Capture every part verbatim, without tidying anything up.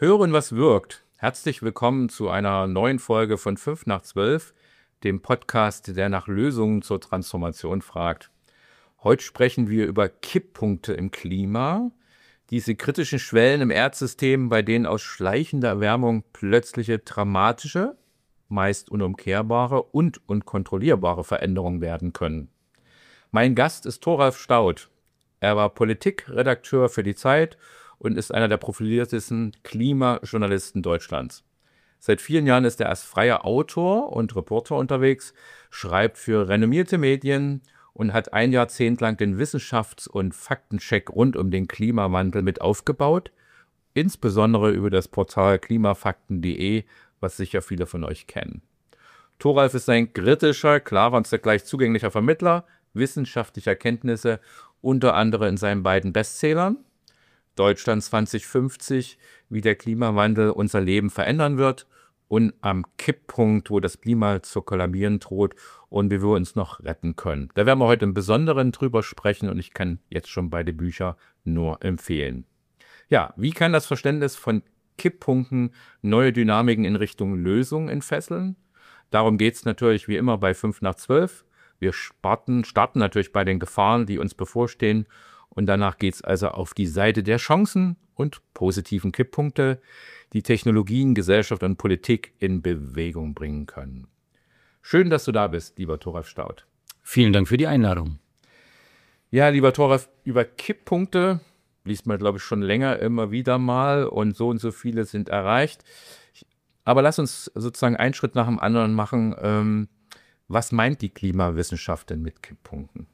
Hören, was wirkt. Herzlich willkommen zu einer neuen Folge von fünf nach zwölf, dem Podcast, der nach Lösungen zur Transformation fragt. Heute sprechen wir über Kipppunkte im Klima, diese kritischen Schwellen im Erdsystem, bei denen aus schleichender Erwärmung plötzliche dramatische, meist unumkehrbare und unkontrollierbare Veränderungen werden können. Mein Gast ist Thoralf Staudt. Er war Politikredakteur für die Zeit und ist einer der profiliertesten Klimajournalisten Deutschlands. Seit vielen Jahren ist er als freier Autor und Reporter unterwegs, schreibt für renommierte Medien und hat ein Jahrzehnt lang den Wissenschafts- und Faktencheck rund um den Klimawandel mit aufgebaut, insbesondere über das Portal klimafakten punkt de, was sicher viele von euch kennen. Thoralf ist ein kritischer, klarer und zugleich zugänglicher Vermittler wissenschaftlicher Kenntnisse, unter anderem in seinen beiden Bestsellern Deutschland zwanzig fünfzig, wie der Klimawandel unser Leben verändern wird und am Kipppunkt, wo das Klima zu kollabieren droht und wie wir uns noch retten können. Da werden wir heute im Besonderen drüber sprechen und ich kann jetzt schon beide Bücher nur empfehlen. Ja, wie kann das Verständnis von Kipppunkten neue Dynamiken in Richtung Lösung entfesseln? Darum geht es natürlich wie immer bei fünf nach zwölf. Wir starten, starten natürlich bei den Gefahren, die uns bevorstehen. Und danach geht es also auf die Seite der Chancen und positiven Kipppunkte, die Technologien, Gesellschaft und Politik in Bewegung bringen können. Schön, dass du da bist, lieber Thoralf Staudt. Vielen Dank für die Einladung. Ja, lieber Thoralf, über Kipppunkte liest man, glaube ich, schon länger immer wieder mal und so und so viele sind erreicht. Aber lass uns sozusagen einen Schritt nach dem anderen machen. Ähm, was meint die Klimawissenschaft denn mit Kipppunkten?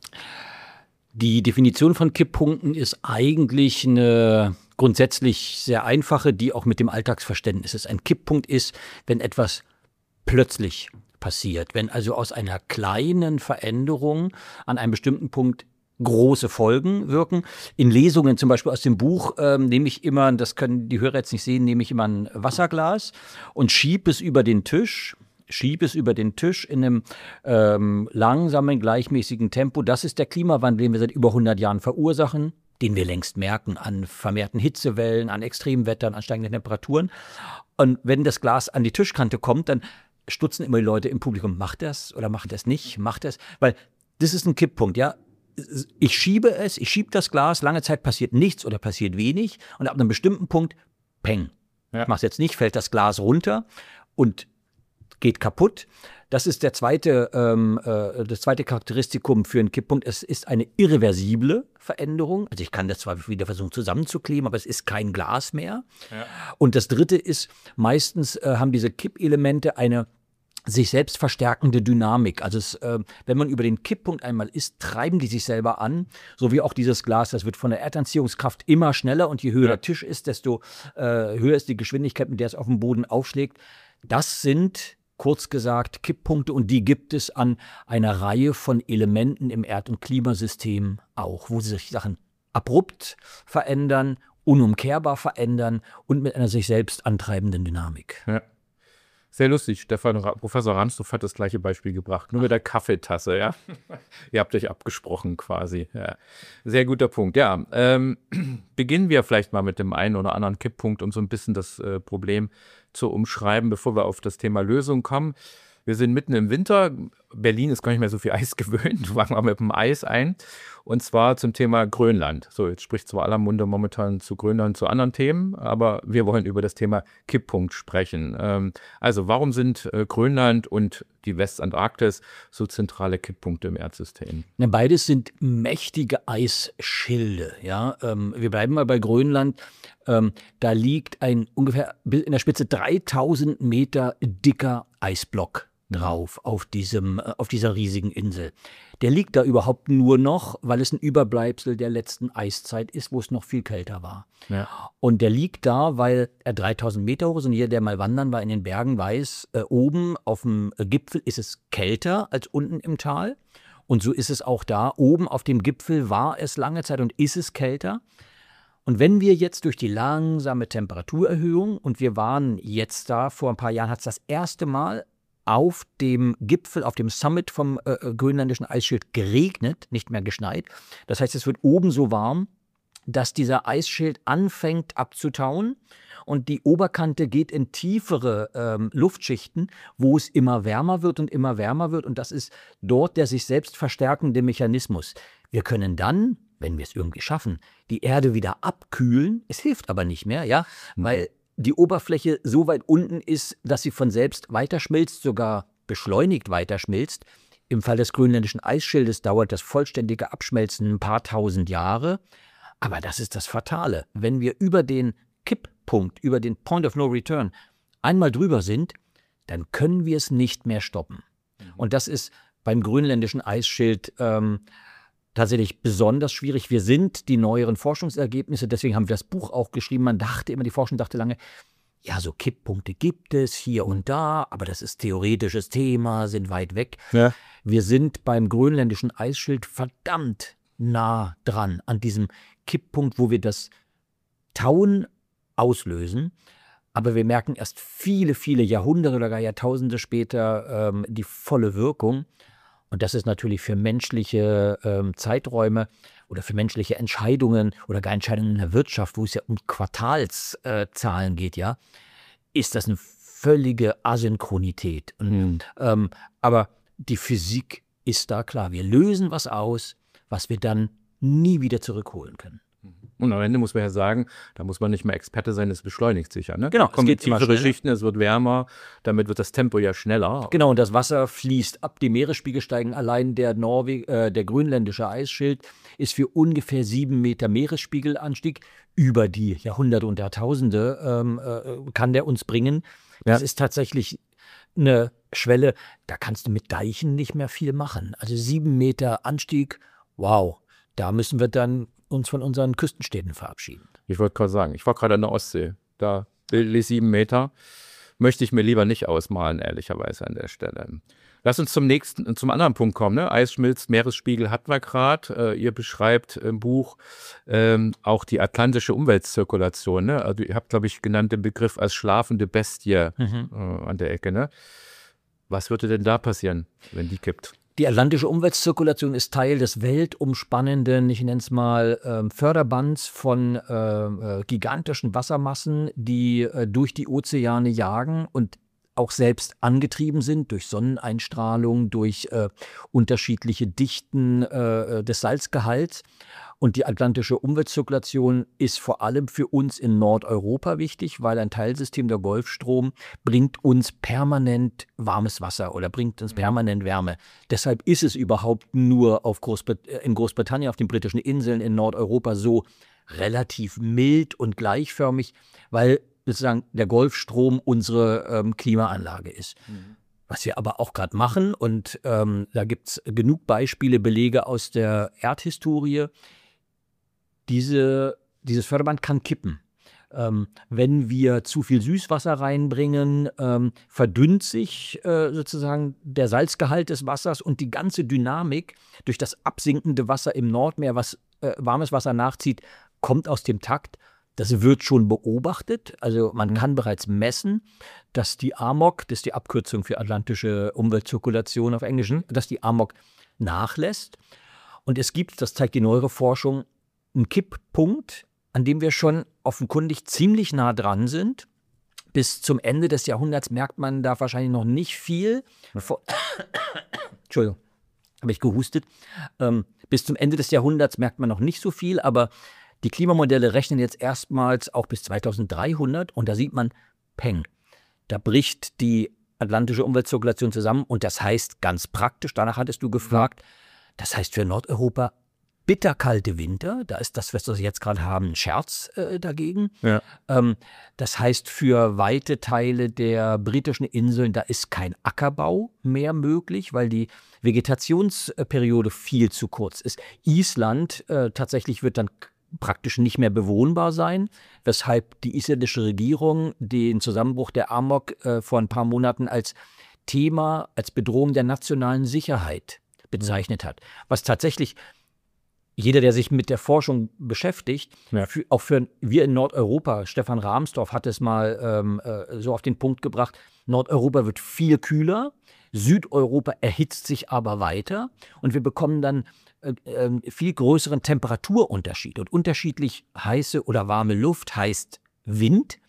Die Definition von Kipppunkten ist eigentlich eine grundsätzlich sehr einfache, die auch mit dem Alltagsverständnis ist. Ein Kipppunkt ist, wenn etwas plötzlich passiert, wenn also aus einer kleinen Veränderung an einem bestimmten Punkt große Folgen wirken. In Lesungen, zum Beispiel aus dem Buch, ähm, nehme ich immer, das können die Hörer jetzt nicht sehen, nehme ich immer ein Wasserglas und schiebe es über den Tisch. Schiebe es über den Tisch in einem ähm, langsamen, gleichmäßigen Tempo. Das ist der Klimawandel, den wir seit über hundert Jahren verursachen, den wir längst merken an vermehrten Hitzewellen, an Extremwettern, an steigenden Temperaturen. Und wenn das Glas an die Tischkante kommt, dann stutzen immer die Leute im Publikum, macht das oder macht das nicht, macht das? Weil das ist ein Kipppunkt, ja. Ich schiebe es, ich schiebe das Glas, lange Zeit passiert nichts oder passiert wenig und ab einem bestimmten Punkt, peng. Ja. Ich mache es jetzt nicht, fällt das Glas runter und geht kaputt. Das ist der zweite, ähm, äh, das zweite Charakteristikum für einen Kipppunkt. Es ist eine irreversible Veränderung. Also ich kann das zwar wieder versuchen zusammenzukleben, aber es ist kein Glas mehr. Ja. Und das dritte ist, meistens äh, haben diese Kippelemente eine sich selbst verstärkende Dynamik. Also es, äh, wenn man über den Kipppunkt einmal ist, treiben die sich selber an, so wie auch dieses Glas. Das wird von der Erdanziehungskraft immer schneller und je höher ja. der Tisch ist, desto äh, höher ist die Geschwindigkeit, mit der es auf dem Boden aufschlägt. Das sind kurz gesagt Kipppunkte und die gibt es an einer Reihe von Elementen im Erd- und Klimasystem auch, wo sich Sachen abrupt verändern, unumkehrbar verändern und mit einer sich selbst antreibenden Dynamik. Ja. Sehr lustig, Stefan, Professor Ransdorf hat das gleiche Beispiel gebracht, nur mit der Kaffeetasse, ja. Ihr habt euch abgesprochen quasi, ja. Sehr guter Punkt, ja. Ähm, beginnen wir vielleicht mal mit dem einen oder anderen Kipppunkt, um so ein bisschen das äh, Problem zu umschreiben, bevor wir auf das Thema Lösung kommen. Wir sind mitten im Winter. Berlin ist gar nicht mehr so viel Eis gewöhnt. Fangen wir mit dem Eis ein. Und zwar zum Thema Grönland. So, jetzt spricht zwar aller Munde momentan zu Grönland, zu anderen Themen, aber wir wollen über das Thema Kipppunkt sprechen. Ähm, also, warum sind äh, Grönland und die Westantarktis so zentrale Kipppunkte im Erdsystem? Ja, beides sind mächtige Eisschilde. Ja? Ähm, wir bleiben mal bei Grönland. Ähm, da liegt ein ungefähr in der Spitze dreitausend Meter dicker Eisblock drauf auf diesem, auf dieser riesigen Insel. Der liegt da überhaupt nur noch, weil es ein Überbleibsel der letzten Eiszeit ist, wo es noch viel kälter war. Ja. Und der liegt da, weil er dreitausend Meter hoch ist und jeder, der mal wandern war in den Bergen, weiß, äh, oben auf dem Gipfel ist es kälter als unten im Tal. Und so ist es auch da. Oben auf dem Gipfel war es lange Zeit und ist es kälter. Und wenn wir jetzt durch die langsame Temperaturerhöhung, und wir waren jetzt da, vor ein paar Jahren hat es das erste Mal auf dem Gipfel, auf dem Summit vom äh, grönländischen Eisschild geregnet, nicht mehr geschneit. Das heißt, es wird oben so warm, dass dieser Eisschild anfängt abzutauen und die Oberkante geht in tiefere ähm, Luftschichten, wo es immer wärmer wird und immer wärmer wird. Und das ist dort der sich selbst verstärkende Mechanismus. Wir können dann, wenn wir es irgendwie schaffen, die Erde wieder abkühlen. Es hilft aber nicht mehr, ja, mhm. weil die Oberfläche so weit unten ist, dass sie von selbst weiterschmilzt, sogar beschleunigt weiterschmilzt. Im Fall des grönländischen Eisschildes dauert das vollständige Abschmelzen ein paar tausend Jahre. Aber das ist das Fatale. Wenn wir über den Kipppunkt, über den Point of No Return einmal drüber sind, dann können wir es nicht mehr stoppen. Mhm. Und das ist beim grönländischen Eisschild ähm, tatsächlich besonders schwierig. Wir sind die neueren Forschungsergebnisse, deswegen haben wir das Buch auch geschrieben. Man dachte immer, die Forschung dachte lange, ja, so Kipppunkte gibt es hier und da, aber das ist theoretisches Thema, sind weit weg. Ja. Wir sind beim grönländischen Eisschild verdammt nah dran an diesem Kipppunkt, wo wir das Tauen auslösen. Aber wir merken erst viele, viele Jahrhunderte oder gar Jahrtausende später ähm, die volle Wirkung. Und das ist natürlich für menschliche ähm, Zeiträume oder für menschliche Entscheidungen oder gar Entscheidungen in der Wirtschaft, wo es ja um Quartalszahlen äh, geht, ja, ist das eine völlige Asynchronität. Und, mhm. ähm, aber die Physik ist da klar. Wir lösen was aus, was wir dann nie wieder zurückholen können. Und am Ende muss man ja sagen, da muss man nicht mehr Experte sein, es beschleunigt sich ja. Ne? Genau, es geht tiefere Schichten, es wird wärmer, damit wird das Tempo ja schneller. Genau, und das Wasser fließt ab, die Meeresspiegel steigen. Allein der, Norweg äh, der grönländische Eisschild ist für ungefähr sieben Meter Meeresspiegelanstieg über die Jahrhunderte und Jahrtausende ähm, äh, kann der uns bringen. Das ja. ist tatsächlich eine Schwelle, da kannst du mit Deichen nicht mehr viel machen. Also sieben Meter Anstieg, wow, da müssen wir dann uns von unseren Küstenstädten verabschieden. Ich wollte gerade sagen, ich war gerade an der Ostsee. Da bildlich sieben Meter möchte ich mir lieber nicht ausmalen, ehrlicherweise an der Stelle. Lass uns zum nächsten, zum anderen Punkt kommen. Ne? Eis schmilzt, Meeresspiegel hatten wir gerade. Äh, ihr beschreibt im Buch ähm, auch die atlantische Umweltzirkulation. Ne? Also ihr habt, glaube ich, genannt den Begriff als schlafende Bestie mhm. äh, an der Ecke. Ne? Was würde denn da passieren, wenn die kippt? Die atlantische Umweltzirkulation ist Teil des weltumspannenden, ich nenne es mal, ähm, Förderbands von äh, äh, gigantischen Wassermassen, die äh, durch die Ozeane jagen und auch selbst angetrieben sind durch Sonneneinstrahlung, durch äh, unterschiedliche Dichten äh, des Salzgehalts. Und die atlantische Umweltzirkulation ist vor allem für uns in Nordeuropa wichtig, weil ein Teilsystem der Golfstrom bringt uns permanent warmes Wasser oder bringt uns permanent Wärme. Deshalb ist es überhaupt nur auf Großbrit- in Großbritannien, auf den britischen Inseln in Nordeuropa so relativ mild und gleichförmig, weil sozusagen der Golfstrom unsere ähm, Klimaanlage ist. Mhm. Was wir aber auch gerade machen, und ähm, da gibt es genug Beispiele, Belege aus der Erdhistorie, diese, dieses Förderband kann kippen. Ähm, wenn wir zu viel Süßwasser reinbringen, ähm, verdünnt sich äh, sozusagen der Salzgehalt des Wassers und die ganze Dynamik durch das absinkende Wasser im Nordmeer, was äh, warmes Wasser nachzieht, kommt aus dem Takt. Das wird schon beobachtet, also man kann bereits messen, dass die A M O C, das ist die Abkürzung für atlantische Umweltzirkulation auf Englisch, dass die A M O C nachlässt. Und es gibt, das zeigt die neuere Forschung, einen Kipppunkt, an dem wir schon offenkundig ziemlich nah dran sind. Bis zum Ende des Jahrhunderts merkt man da wahrscheinlich noch nicht viel. Vor Entschuldigung, habe ich gehustet. Ähm, bis zum Ende des Jahrhunderts merkt man noch nicht so viel, aber die Klimamodelle rechnen jetzt erstmals auch bis zweitausenddreihundert und da sieht man, peng, da bricht die atlantische Umweltzirkulation zusammen und das heißt ganz praktisch, danach hattest du gefragt, das heißt für Nordeuropa bitterkalte Winter, da ist das, was wir jetzt gerade haben, ein Scherz äh, dagegen. Ja. Ähm, das heißt für weite Teile der britischen Inseln, da ist kein Ackerbau mehr möglich, weil die Vegetationsperiode viel zu kurz ist. Island äh, tatsächlich wird dann praktisch nicht mehr bewohnbar sein, weshalb die isländische Regierung den Zusammenbruch der A M O C äh, vor ein paar Monaten als Thema, als Bedrohung der nationalen Sicherheit bezeichnet hat. Was tatsächlich jeder, der sich mit der Forschung beschäftigt, ja. für, auch für wir in Nordeuropa, Stefan Rahmsdorf hat es mal ähm, äh, so auf den Punkt gebracht, Nordeuropa wird viel kühler, Südeuropa erhitzt sich aber weiter und wir bekommen dann äh, äh, viel größeren Temperaturunterschied. Und unterschiedlich heiße oder warme Luft heißt Wind.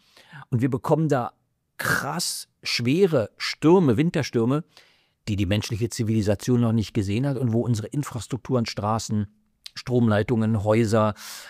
Und wir bekommen da krass schwere Stürme, Winterstürme, die die menschliche Zivilisation noch nicht gesehen hat und wo unsere Infrastrukturen, Straßen, Stromleitungen, Häuser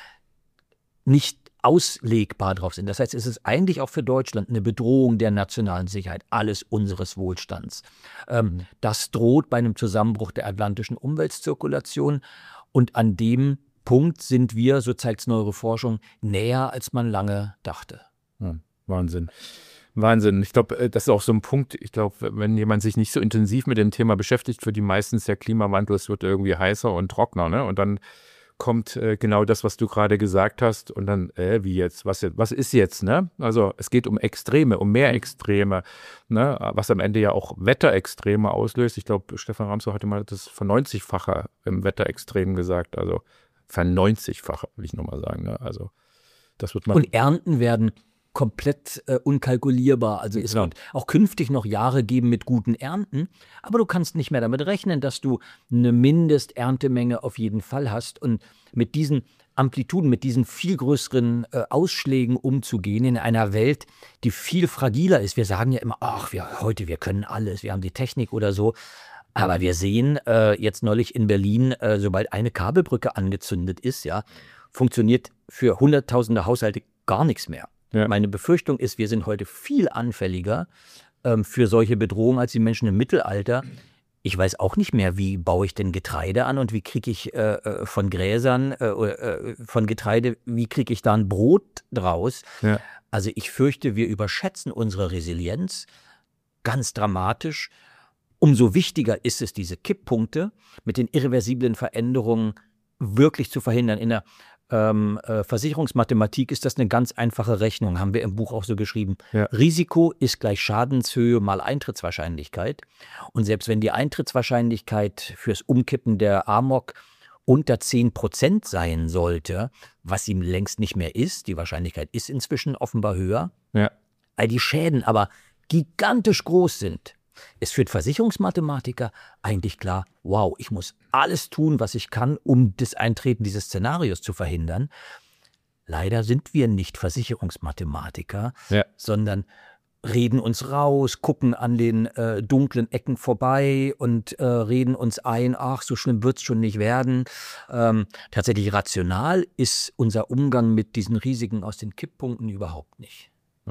nicht auslegbar drauf sind. Das heißt, es ist eigentlich auch für Deutschland eine Bedrohung der nationalen Sicherheit, alles unseres Wohlstands. Ähm, das droht bei einem Zusammenbruch der atlantischen Umweltzirkulation. Und an dem Punkt sind wir, so zeigt es neuere Forschung, näher, als man lange dachte. Ja, Wahnsinn. Wahnsinn. Ich glaube, das ist auch so ein Punkt, ich glaube, wenn jemand sich nicht so intensiv mit dem Thema beschäftigt, für die meistens der Klimawandel, es wird irgendwie heißer und trockener, ne? Und dann kommt äh, genau das, was du gerade gesagt hast und dann, äh, wie jetzt, was, was ist jetzt, ne? Also es geht um Extreme, um mehr Extreme, ne? Was am Ende ja auch Wetterextreme auslöst. Ich glaube, Stefan Ramsau hatte mal das verneunzigfache im Wetterextrem gesagt, also verneunzigfache, will ich nochmal sagen, ne? Also das wird man... Und Ernten werden komplett äh, unkalkulierbar. Also es Genau. wird auch künftig noch Jahre geben mit guten Ernten, aber du kannst nicht mehr damit rechnen, dass du eine Mindesterntemenge auf jeden Fall hast. Und mit diesen Amplituden, mit diesen viel größeren äh, Ausschlägen umzugehen in einer Welt, die viel fragiler ist. Wir sagen ja immer, ach, wir heute, wir können alles, wir haben die Technik oder so. Aber wir sehen äh, jetzt neulich in Berlin, äh, sobald eine Kabelbrücke angezündet ist, ja, funktioniert für hunderttausende Haushalte gar nichts mehr. Ja. Meine Befürchtung ist, wir sind heute viel anfälliger ähm, für solche Bedrohungen als die Menschen im Mittelalter. Ich weiß auch nicht mehr, wie baue ich denn Getreide an und wie kriege ich äh, von Gräsern, äh, äh, von Getreide, wie kriege ich da ein Brot draus? Ja. Also ich fürchte, wir überschätzen unsere Resilienz ganz dramatisch. Umso wichtiger ist es, diese Kipppunkte mit den irreversiblen Veränderungen wirklich zu verhindern. In der Ähm, äh, Versicherungsmathematik ist das eine ganz einfache Rechnung, haben wir im Buch auch so geschrieben. Ja. Risiko ist gleich Schadenshöhe mal Eintrittswahrscheinlichkeit. Und selbst wenn die Eintrittswahrscheinlichkeit fürs Umkippen der Amok unter zehn Prozent sein sollte, was ihm längst nicht mehr ist, die Wahrscheinlichkeit ist inzwischen offenbar höher, ja. Weil die Schäden aber gigantisch groß sind, ist für den Versicherungsmathematiker eigentlich klar, wow, ich muss alles tun, was ich kann, um das Eintreten dieses Szenarios zu verhindern. Leider sind wir nicht Versicherungsmathematiker, ja. sondern reden uns raus, gucken an den äh, dunklen Ecken vorbei und äh, reden uns ein, ach, so schlimm wird es schon nicht werden. Ähm, tatsächlich rational ist unser Umgang mit diesen Risiken aus den Kipppunkten überhaupt nicht.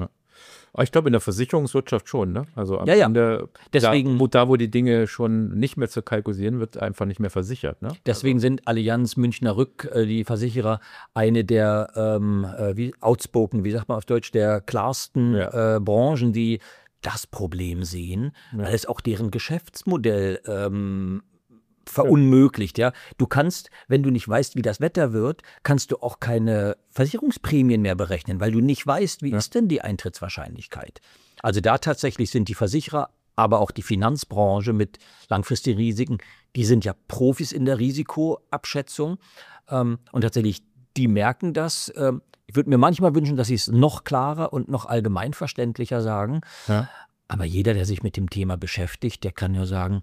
Ich glaube, in der Versicherungswirtschaft schon, ne? Also am ja, ja. Ende, Deswegen, da, wo, da, wo die Dinge schon nicht mehr zu kalkulieren, wird einfach nicht mehr versichert, ne? Deswegen also. sind Allianz, Münchner Rück, äh, die Versicherer, eine der ähm, äh, wie outspoken, wie sagt man auf Deutsch, der klarsten ja. äh, Branchen, die das Problem sehen, ja. weil es auch deren Geschäftsmodell ähm, verunmöglicht, ja. Du kannst, wenn du nicht weißt, wie das Wetter wird, kannst du auch keine Versicherungsprämien mehr berechnen, weil du nicht weißt, wie ja. ist denn die Eintrittswahrscheinlichkeit. Also da tatsächlich sind die Versicherer, aber auch die Finanzbranche mit langfristigen Risiken, die sind ja Profis in der Risikoabschätzung ähm, und tatsächlich, die merken das. Ähm, ich würde mir manchmal wünschen, dass sie es noch klarer und noch allgemeinverständlicher sagen, ja. aber jeder, der sich mit dem Thema beschäftigt, der kann nur sagen,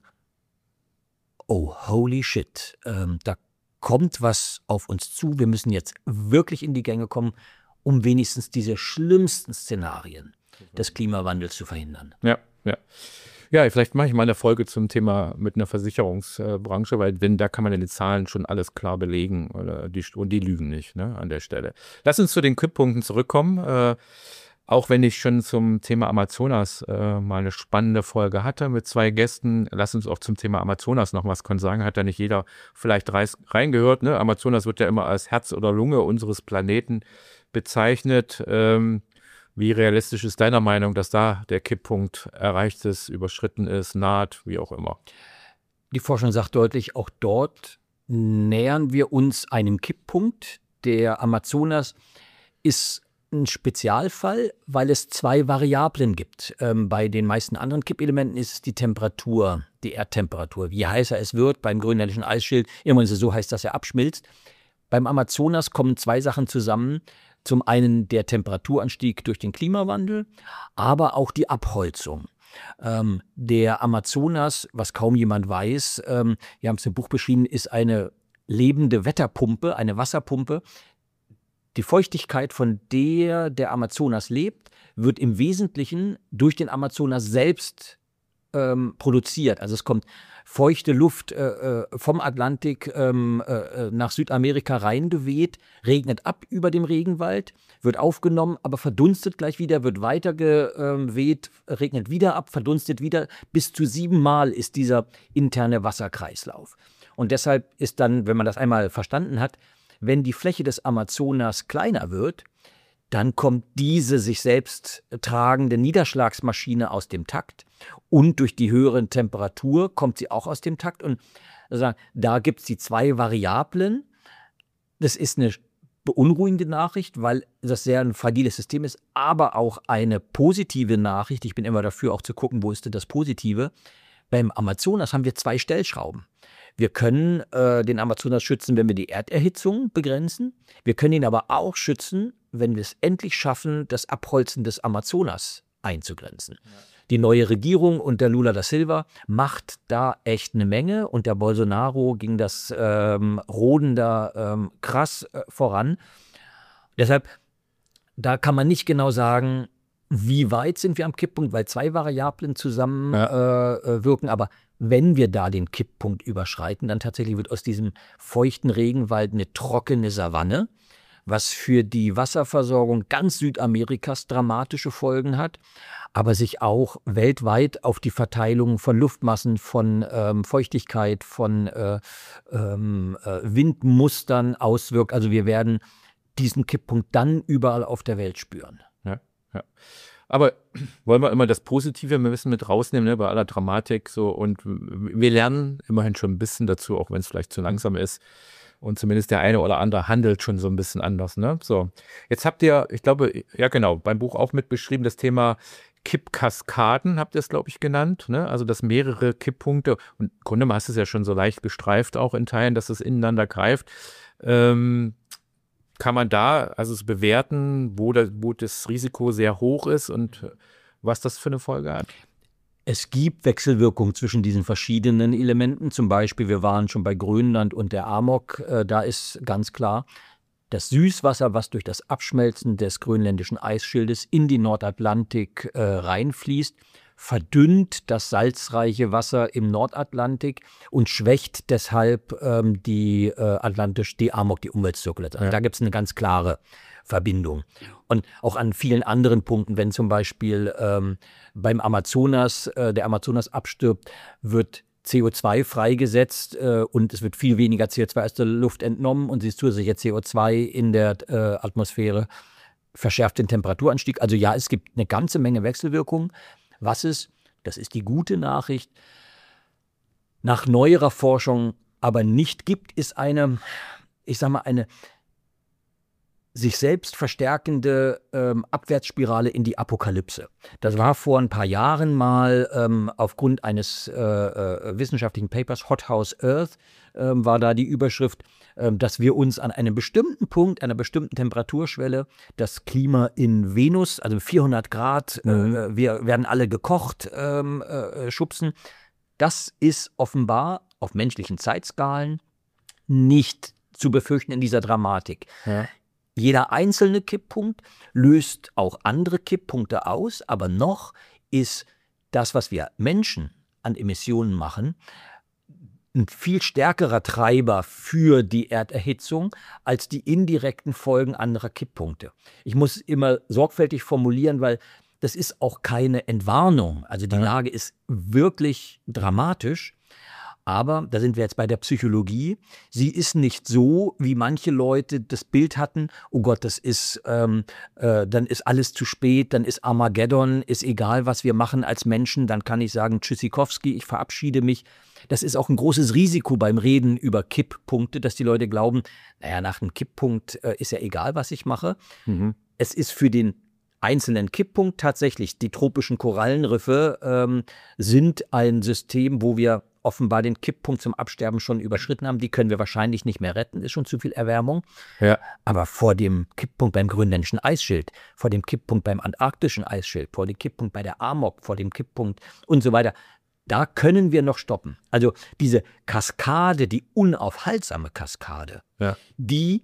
oh, holy shit, ähm, da kommt was auf uns zu. Wir müssen jetzt wirklich in die Gänge kommen, um wenigstens diese schlimmsten Szenarien des Klimawandels zu verhindern. Ja, ja. Ja, vielleicht mache ich mal eine Folge zum Thema mit einer Versicherungsbranche, weil wenn, da kann man in den Zahlen schon alles klar belegen oder die, und die lügen nicht, ne, an der Stelle. Lass uns zu den Kipppunkten zurückkommen. Äh, Auch wenn ich schon zum Thema Amazonas äh, mal eine spannende Folge hatte mit zwei Gästen, lass uns auch zum Thema Amazonas noch was sagen. Hat da nicht jeder vielleicht reis, reingehört, ne? Amazonas wird ja immer als Herz oder Lunge unseres Planeten bezeichnet. Ähm, wie realistisch ist deiner Meinung, dass da der Kipppunkt erreicht ist, überschritten ist, naht, wie auch immer? Die Forschung sagt deutlich, auch dort nähern wir uns einem Kipppunkt. Der Amazonas ist ein Spezialfall, weil es zwei Variablen gibt. Ähm, bei den meisten anderen Kippelementen ist es die Temperatur, die Erdtemperatur. Je heißer es wird, beim grönländischen Eisschild, irgendwann ist es so heiß, dass er abschmilzt. Beim Amazonas kommen zwei Sachen zusammen. Zum einen der Temperaturanstieg durch den Klimawandel, aber auch die Abholzung. Ähm, der Amazonas, was kaum jemand weiß, ähm, wir haben es im Buch beschrieben, ist eine lebende Wetterpumpe, eine Wasserpumpe, Die Feuchtigkeit, von der der Amazonas lebt, wird im Wesentlichen durch den Amazonas selbst ähm, produziert. Also es kommt feuchte Luft äh, vom Atlantik ähm, äh, nach Südamerika reingeweht, regnet ab über dem Regenwald, wird aufgenommen, aber verdunstet gleich wieder, wird weiter geweht, regnet wieder ab, verdunstet wieder. Bis zu siebenmal ist dieser interne Wasserkreislauf. Und deshalb ist dann, wenn man das einmal verstanden hat, wenn die Fläche des Amazonas kleiner wird, dann kommt diese sich selbst tragende Niederschlagsmaschine aus dem Takt und durch die höhere Temperatur kommt sie auch aus dem Takt. Und also, da gibt es die zwei Variablen. Das ist eine beunruhigende Nachricht, weil das sehr ein fragiles System ist, aber auch eine positive Nachricht. Ich bin immer dafür, auch zu gucken, wo ist denn das Positive. Beim Amazonas haben wir zwei Stellschrauben. Wir können äh, den Amazonas schützen, wenn wir die Erderhitzung begrenzen. Wir können ihn aber auch schützen, wenn wir es endlich schaffen, das Abholzen des Amazonas einzugrenzen. Ja. Die neue Regierung unter Lula da Silva macht da echt eine Menge. Unter Bolsonaro ging das ähm, Roden da ähm, krass äh, voran. Deshalb, da kann man nicht genau sagen, wie weit sind wir am Kipppunkt, weil zwei Variablen zusammen ja. äh, wirken. Aber wenn wir da den Kipppunkt überschreiten, dann tatsächlich wird aus diesem feuchten Regenwald eine trockene Savanne, was für die Wasserversorgung ganz Südamerikas dramatische Folgen hat, aber sich auch weltweit auf die Verteilung von Luftmassen, von ähm, Feuchtigkeit, von äh, ähm, äh, Windmustern auswirkt. Also wir werden diesen Kipppunkt dann überall auf der Welt spüren. Ja, ja. Aber wollen wir immer das Positive ein bisschen mit rausnehmen, ne, bei aller Dramatik so, und wir lernen immerhin schon ein bisschen dazu, auch wenn es vielleicht zu langsam ist. Und zumindest der eine oder andere handelt schon so ein bisschen anders. Ne? So, jetzt habt ihr, ich glaube, ja genau, beim Buch auch mit beschrieben, das Thema Kippkaskaden, habt ihr es, glaube ich, genannt. Ne? Also, dass mehrere Kipppunkte, und im Grunde hast du es ja schon so leicht gestreift auch in Teilen, dass es ineinander greift. Ähm, kann man da also es bewerten, wo das, wo das Risiko sehr hoch ist und was das für eine Folge hat? Es gibt Wechselwirkungen zwischen diesen verschiedenen Elementen. Zum Beispiel, wir waren schon bei Grönland und der Amok. Äh, da ist ganz klar, das Süßwasser, was durch das Abschmelzen des grönländischen Eisschildes in die Nordatlantik äh, reinfließt, verdünnt das salzreiche Wasser im Nordatlantik und schwächt deshalb ähm, die äh, Atlantisch, die Amok, die Umweltzirkulation. Also ja. Da gibt es eine ganz klare Verbindung. Und auch an vielen anderen Punkten, wenn zum Beispiel ähm, beim Amazonas, äh, der Amazonas abstirbt, wird C O zwei freigesetzt äh, und es wird viel weniger C O zwei aus der Luft entnommen und dieses zusätzliche C O zwei in der äh, Atmosphäre verschärft den Temperaturanstieg. Also ja, es gibt eine ganze Menge Wechselwirkungen. Was es, das ist die gute Nachricht, nach neuerer Forschung aber nicht gibt, ist eine, ich sag mal, eine sich selbst verstärkende ähm, Abwärtsspirale in die Apokalypse. Das war vor ein paar Jahren mal ähm, aufgrund eines äh, äh, wissenschaftlichen Papers, Hothouse Earth, ähm, war da die Überschrift, äh, dass wir uns an einem bestimmten Punkt, einer bestimmten Temperaturschwelle, das Klima in Venus, also vierhundert Grad, mhm. äh, wir werden alle gekocht, ähm, äh, schubsen. Das ist offenbar auf menschlichen Zeitskalen nicht zu befürchten in dieser Dramatik. Ja. Jeder einzelne Kipppunkt löst auch andere Kipppunkte aus, aber noch ist das, was wir Menschen an Emissionen machen, ein viel stärkerer Treiber für die Erderhitzung als die indirekten Folgen anderer Kipppunkte. Ich muss immer sorgfältig formulieren, weil das ist auch keine Entwarnung. Also die Lage ist wirklich dramatisch. Aber, da sind wir jetzt bei der Psychologie, sie ist nicht so, wie manche Leute das Bild hatten, oh Gott, das ist, ähm, äh, dann ist alles zu spät, dann ist Armageddon, ist egal, was wir machen als Menschen, dann kann ich sagen, Tschüssikowski, ich verabschiede mich. Das ist auch ein großes Risiko beim Reden über Kipppunkte, dass die Leute glauben, naja, nach einem Kipppunkt äh, ist ja egal, was ich mache. Mhm. Es ist für den einzelnen Kipppunkt tatsächlich, die tropischen Korallenriffe ähm, sind ein System, wo wir offenbar den Kipppunkt zum Absterben schon überschritten haben. Die können wir wahrscheinlich nicht mehr retten, ist schon zu viel Erwärmung. Ja. Aber vor dem Kipppunkt beim grönländischen Eisschild, vor dem Kipppunkt beim antarktischen Eisschild, vor dem Kipppunkt bei der Amok, vor dem Kipppunkt und so weiter, da können wir noch stoppen. Also diese Kaskade, die unaufhaltsame Kaskade, ja. die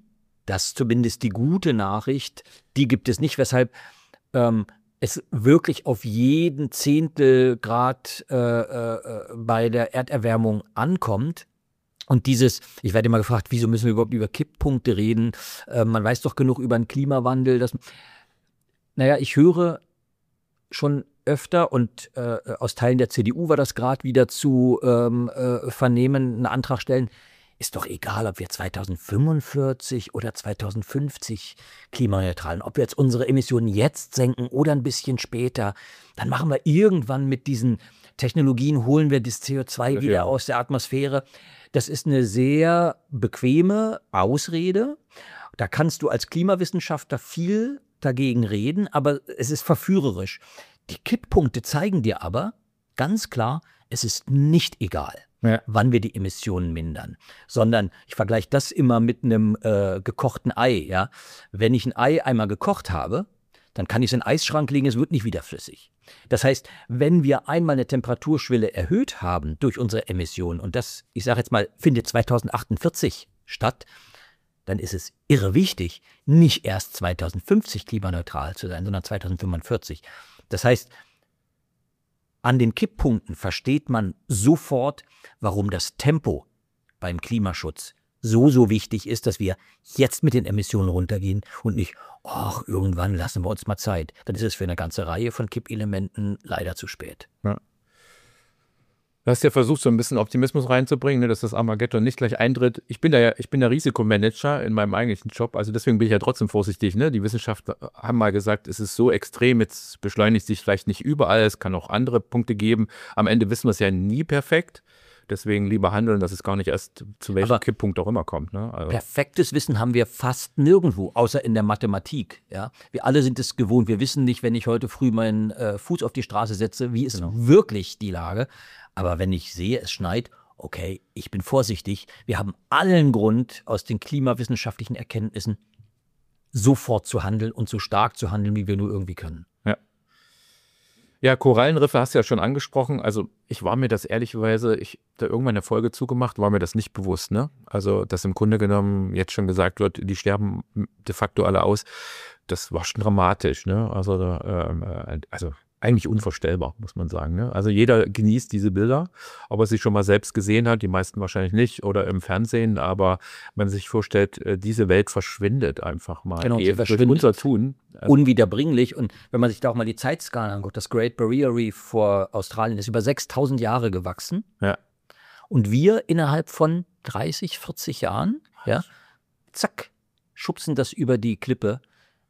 Das ist zumindest die gute Nachricht. Die gibt es nicht, weshalb ähm, es wirklich auf jeden Zehntelgrad äh, äh, bei der Erderwärmung ankommt. Und dieses, ich werde immer gefragt, wieso müssen wir überhaupt über Kipppunkte reden? Äh, man weiß doch genug über den Klimawandel. Dass, naja, ich höre schon öfter und äh, aus Teilen der C D U war das gerade wieder zu ähm, äh, vernehmen, einen Antrag stellen. Ist doch egal, ob wir zweitausendfünfundvierzig oder zweitausendfünfzig klimaneutral, ob wir jetzt unsere Emissionen jetzt senken oder ein bisschen später, dann machen wir irgendwann mit diesen Technologien, holen wir das C O zwei ja, wieder ja. aus der Atmosphäre. Das ist eine sehr bequeme Ausrede. Da kannst du als Klimawissenschaftler viel dagegen reden, aber es ist verführerisch. Die Kipppunkte zeigen dir aber ganz klar, es ist nicht egal. Ja. Wann wir die Emissionen mindern, sondern ich vergleiche das immer mit einem äh, gekochten Ei. Ja? Wenn ich ein Ei einmal gekocht habe, dann kann ich es in den Eisschrank legen, es wird nicht wieder flüssig. Das heißt, wenn wir einmal eine Temperaturschwelle erhöht haben durch unsere Emissionen, und das, ich sage jetzt mal, findet zweitausendachtundvierzig statt, dann ist es irre wichtig, nicht erst zweitausendfünfzig klimaneutral zu sein, sondern zweitausendfünfundvierzig. Das heißt, an den Kipppunkten versteht man sofort, warum das Tempo beim Klimaschutz so, so wichtig ist, dass wir jetzt mit den Emissionen runtergehen und nicht, ach, irgendwann lassen wir uns mal Zeit. Dann ist es für eine ganze Reihe von Kippelementen leider zu spät. Ja. Du hast ja versucht, so ein bisschen Optimismus reinzubringen, ne, dass das Armageddon nicht gleich eintritt. Ich bin da ja, ich bin der Risikomanager in meinem eigentlichen Job, also deswegen bin ich ja trotzdem vorsichtig. Ne? Die Wissenschaftler haben mal gesagt, es ist so extrem, jetzt beschleunigt sich vielleicht nicht überall, es kann auch andere Punkte geben. Am Ende wissen wir es ja nie perfekt. Deswegen lieber handeln, dass es gar nicht erst zu welchem Aber Kipppunkt auch immer kommt. Ne? Also. Perfektes Wissen haben wir fast nirgendwo, außer in der Mathematik. Ja? Wir alle sind es gewohnt. Wir wissen nicht, wenn ich heute früh meinen äh, Fuß auf die Straße setze, wie ist genau. wirklich die Lage. Aber wenn ich sehe, es schneit, okay, ich bin vorsichtig. Wir haben allen Grund, aus den klimawissenschaftlichen Erkenntnissen sofort zu handeln und so stark zu handeln, wie wir nur irgendwie können. Ja. Ja, Korallenriffe hast du ja schon angesprochen. Also ich war mir das ehrlicherweise, ich da irgendwann eine Folge zugemacht, war mir das nicht bewusst. Ne? Also dass im Grunde genommen jetzt schon gesagt wird, die sterben de facto alle aus. Das war schon dramatisch. Ne? Also, äh, also eigentlich unvorstellbar, muss man sagen. Ne? Also jeder genießt diese Bilder, ob er sie schon mal selbst gesehen hat, die meisten wahrscheinlich nicht oder im Fernsehen, aber man sich vorstellt, diese Welt verschwindet einfach mal. Genau, sie verschwindet durch unser Tun. Unwiederbringlich. Und wenn man sich da auch mal die Zeitskala anguckt, das Great Barrier Reef vor Australien ist über sechstausend Jahre gewachsen. Ja. Und wir innerhalb von dreißig, vierzig Jahren, ja, zack, schubsen das über die Klippe.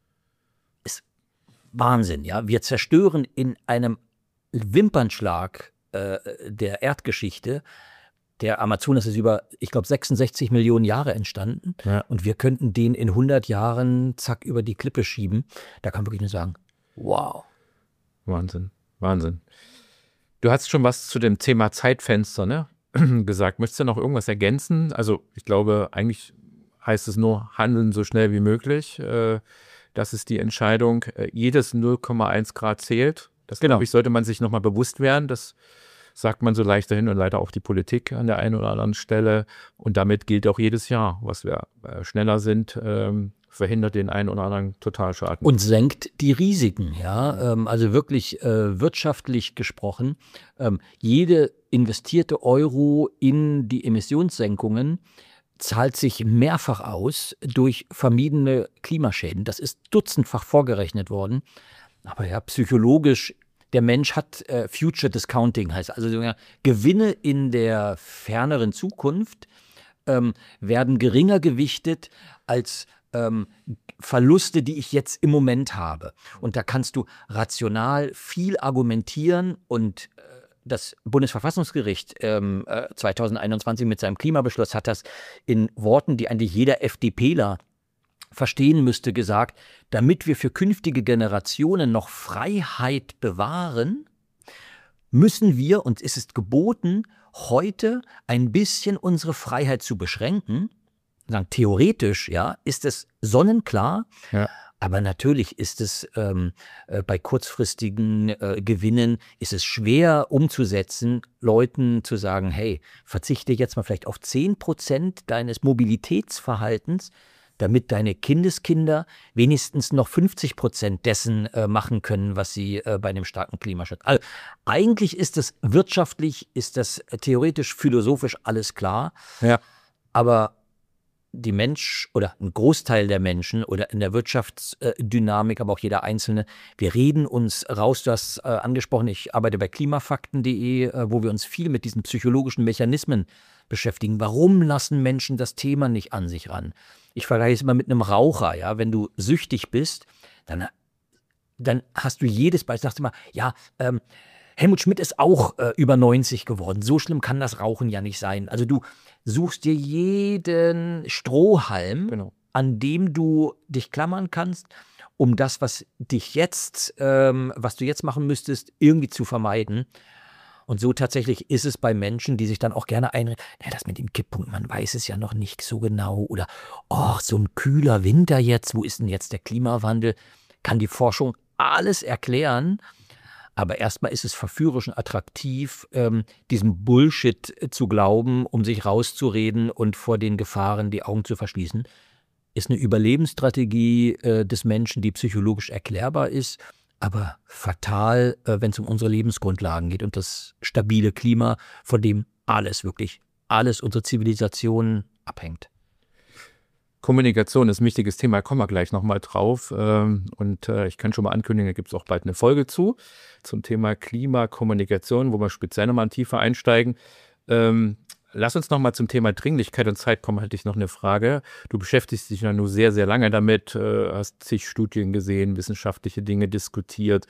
Wahnsinn, ja. Wir zerstören in einem Wimpernschlag äh, der Erdgeschichte. Der Amazonas ist über, ich glaube, sechsundsechzig Millionen Jahre entstanden. Ja. Und wir könnten den in hundert Jahren zack über die Klippe schieben. Da kann man wirklich nur sagen, wow. Wahnsinn, Wahnsinn. Du hast schon was zu dem Thema Zeitfenster, ne, gesagt. Möchtest du noch irgendwas ergänzen? Also ich glaube, eigentlich heißt es nur, handeln so schnell wie möglich. Äh, Das ist die Entscheidung. Jedes null Komma eins Grad zählt. Das, genau. glaube ich, sollte man sich nochmal bewusst werden. Das sagt man so leicht dahin und leider auch die Politik an der einen oder anderen Stelle. Und damit gilt auch jedes Jahr, was wir äh, schneller sind, ähm, verhindert den einen oder anderen Totalschaden. Und senkt die Risiken. Ja, ähm, also wirklich äh, wirtschaftlich gesprochen. Ähm, jede investierte Euro in die Emissionssenkungen zahlt sich mehrfach aus durch vermiedene Klimaschäden. Das ist dutzendfach vorgerechnet worden. Aber ja, psychologisch, der Mensch hat äh, Future Discounting, heißt also ja, Gewinne in der ferneren Zukunft ähm, werden geringer gewichtet als ähm, Verluste, die ich jetzt im Moment habe. Und da kannst du rational viel argumentieren und äh, das Bundesverfassungsgericht ähm, äh, zweitausendeinundzwanzig mit seinem Klimabeschluss hat das in Worten, die eigentlich jeder FDPler verstehen müsste, gesagt, damit wir für künftige Generationen noch Freiheit bewahren, müssen wir, und es ist geboten, heute ein bisschen unsere Freiheit zu beschränken. Sagen, theoretisch, ja, ist es sonnenklar, ja. Aber natürlich ist es ähm, äh, bei kurzfristigen äh, Gewinnen ist es schwer umzusetzen, Leuten zu sagen, hey, verzichte jetzt mal vielleicht auf zehn Prozent deines Mobilitätsverhaltens, damit deine Kindeskinder wenigstens noch fünfzig Prozent dessen äh, machen können, was sie äh, bei einem starken Klimaschutz. Also eigentlich ist das wirtschaftlich, ist das theoretisch, philosophisch alles klar. Ja. Aber die Mensch oder ein Großteil der Menschen oder in der Wirtschaftsdynamik, aber auch jeder Einzelne, wir reden uns raus, du hast äh, angesprochen, ich arbeite bei klimafakten punkt de, äh, wo wir uns viel mit diesen psychologischen Mechanismen beschäftigen. Warum lassen Menschen das Thema nicht an sich ran? Ich vergleiche es immer mit einem Raucher, ja, wenn du süchtig bist, dann, dann hast du jedes Beispiel, sagst du immer, ja, ähm, Helmut Schmidt ist auch äh, über neunzig geworden. So schlimm kann das Rauchen ja nicht sein. Also du suchst dir jeden Strohhalm, Genau. an dem du dich klammern kannst, um das, was dich jetzt, ähm, was du jetzt machen müsstest, irgendwie zu vermeiden. Und so tatsächlich ist es bei Menschen, die sich dann auch gerne einreden, ja, das mit dem Kipppunkt, man weiß es ja noch nicht so genau. Oder, oh, so ein kühler Winter jetzt, wo ist denn jetzt der Klimawandel? Kann die Forschung alles erklären. Aber erstmal ist es verführerisch und attraktiv, ähm, diesem Bullshit zu glauben, um sich rauszureden und vor den Gefahren die Augen zu verschließen. Ist eine Überlebensstrategie äh, des Menschen, die psychologisch erklärbar ist, aber fatal, äh, wenn es um unsere Lebensgrundlagen geht und das stabile Klima, von dem alles, wirklich alles, unsere Zivilisation abhängt. Kommunikation ist ein wichtiges Thema, kommen wir gleich nochmal drauf. Und ich kann schon mal ankündigen, da gibt es auch bald eine Folge zu, zum Thema Klimakommunikation, wo wir speziell nochmal tiefer einsteigen. Lass uns nochmal zum Thema Dringlichkeit und Zeit kommen, hatte ich noch eine Frage. Du beschäftigst dich ja nur sehr, sehr lange damit, hast zig Studien gesehen, wissenschaftliche Dinge diskutiert.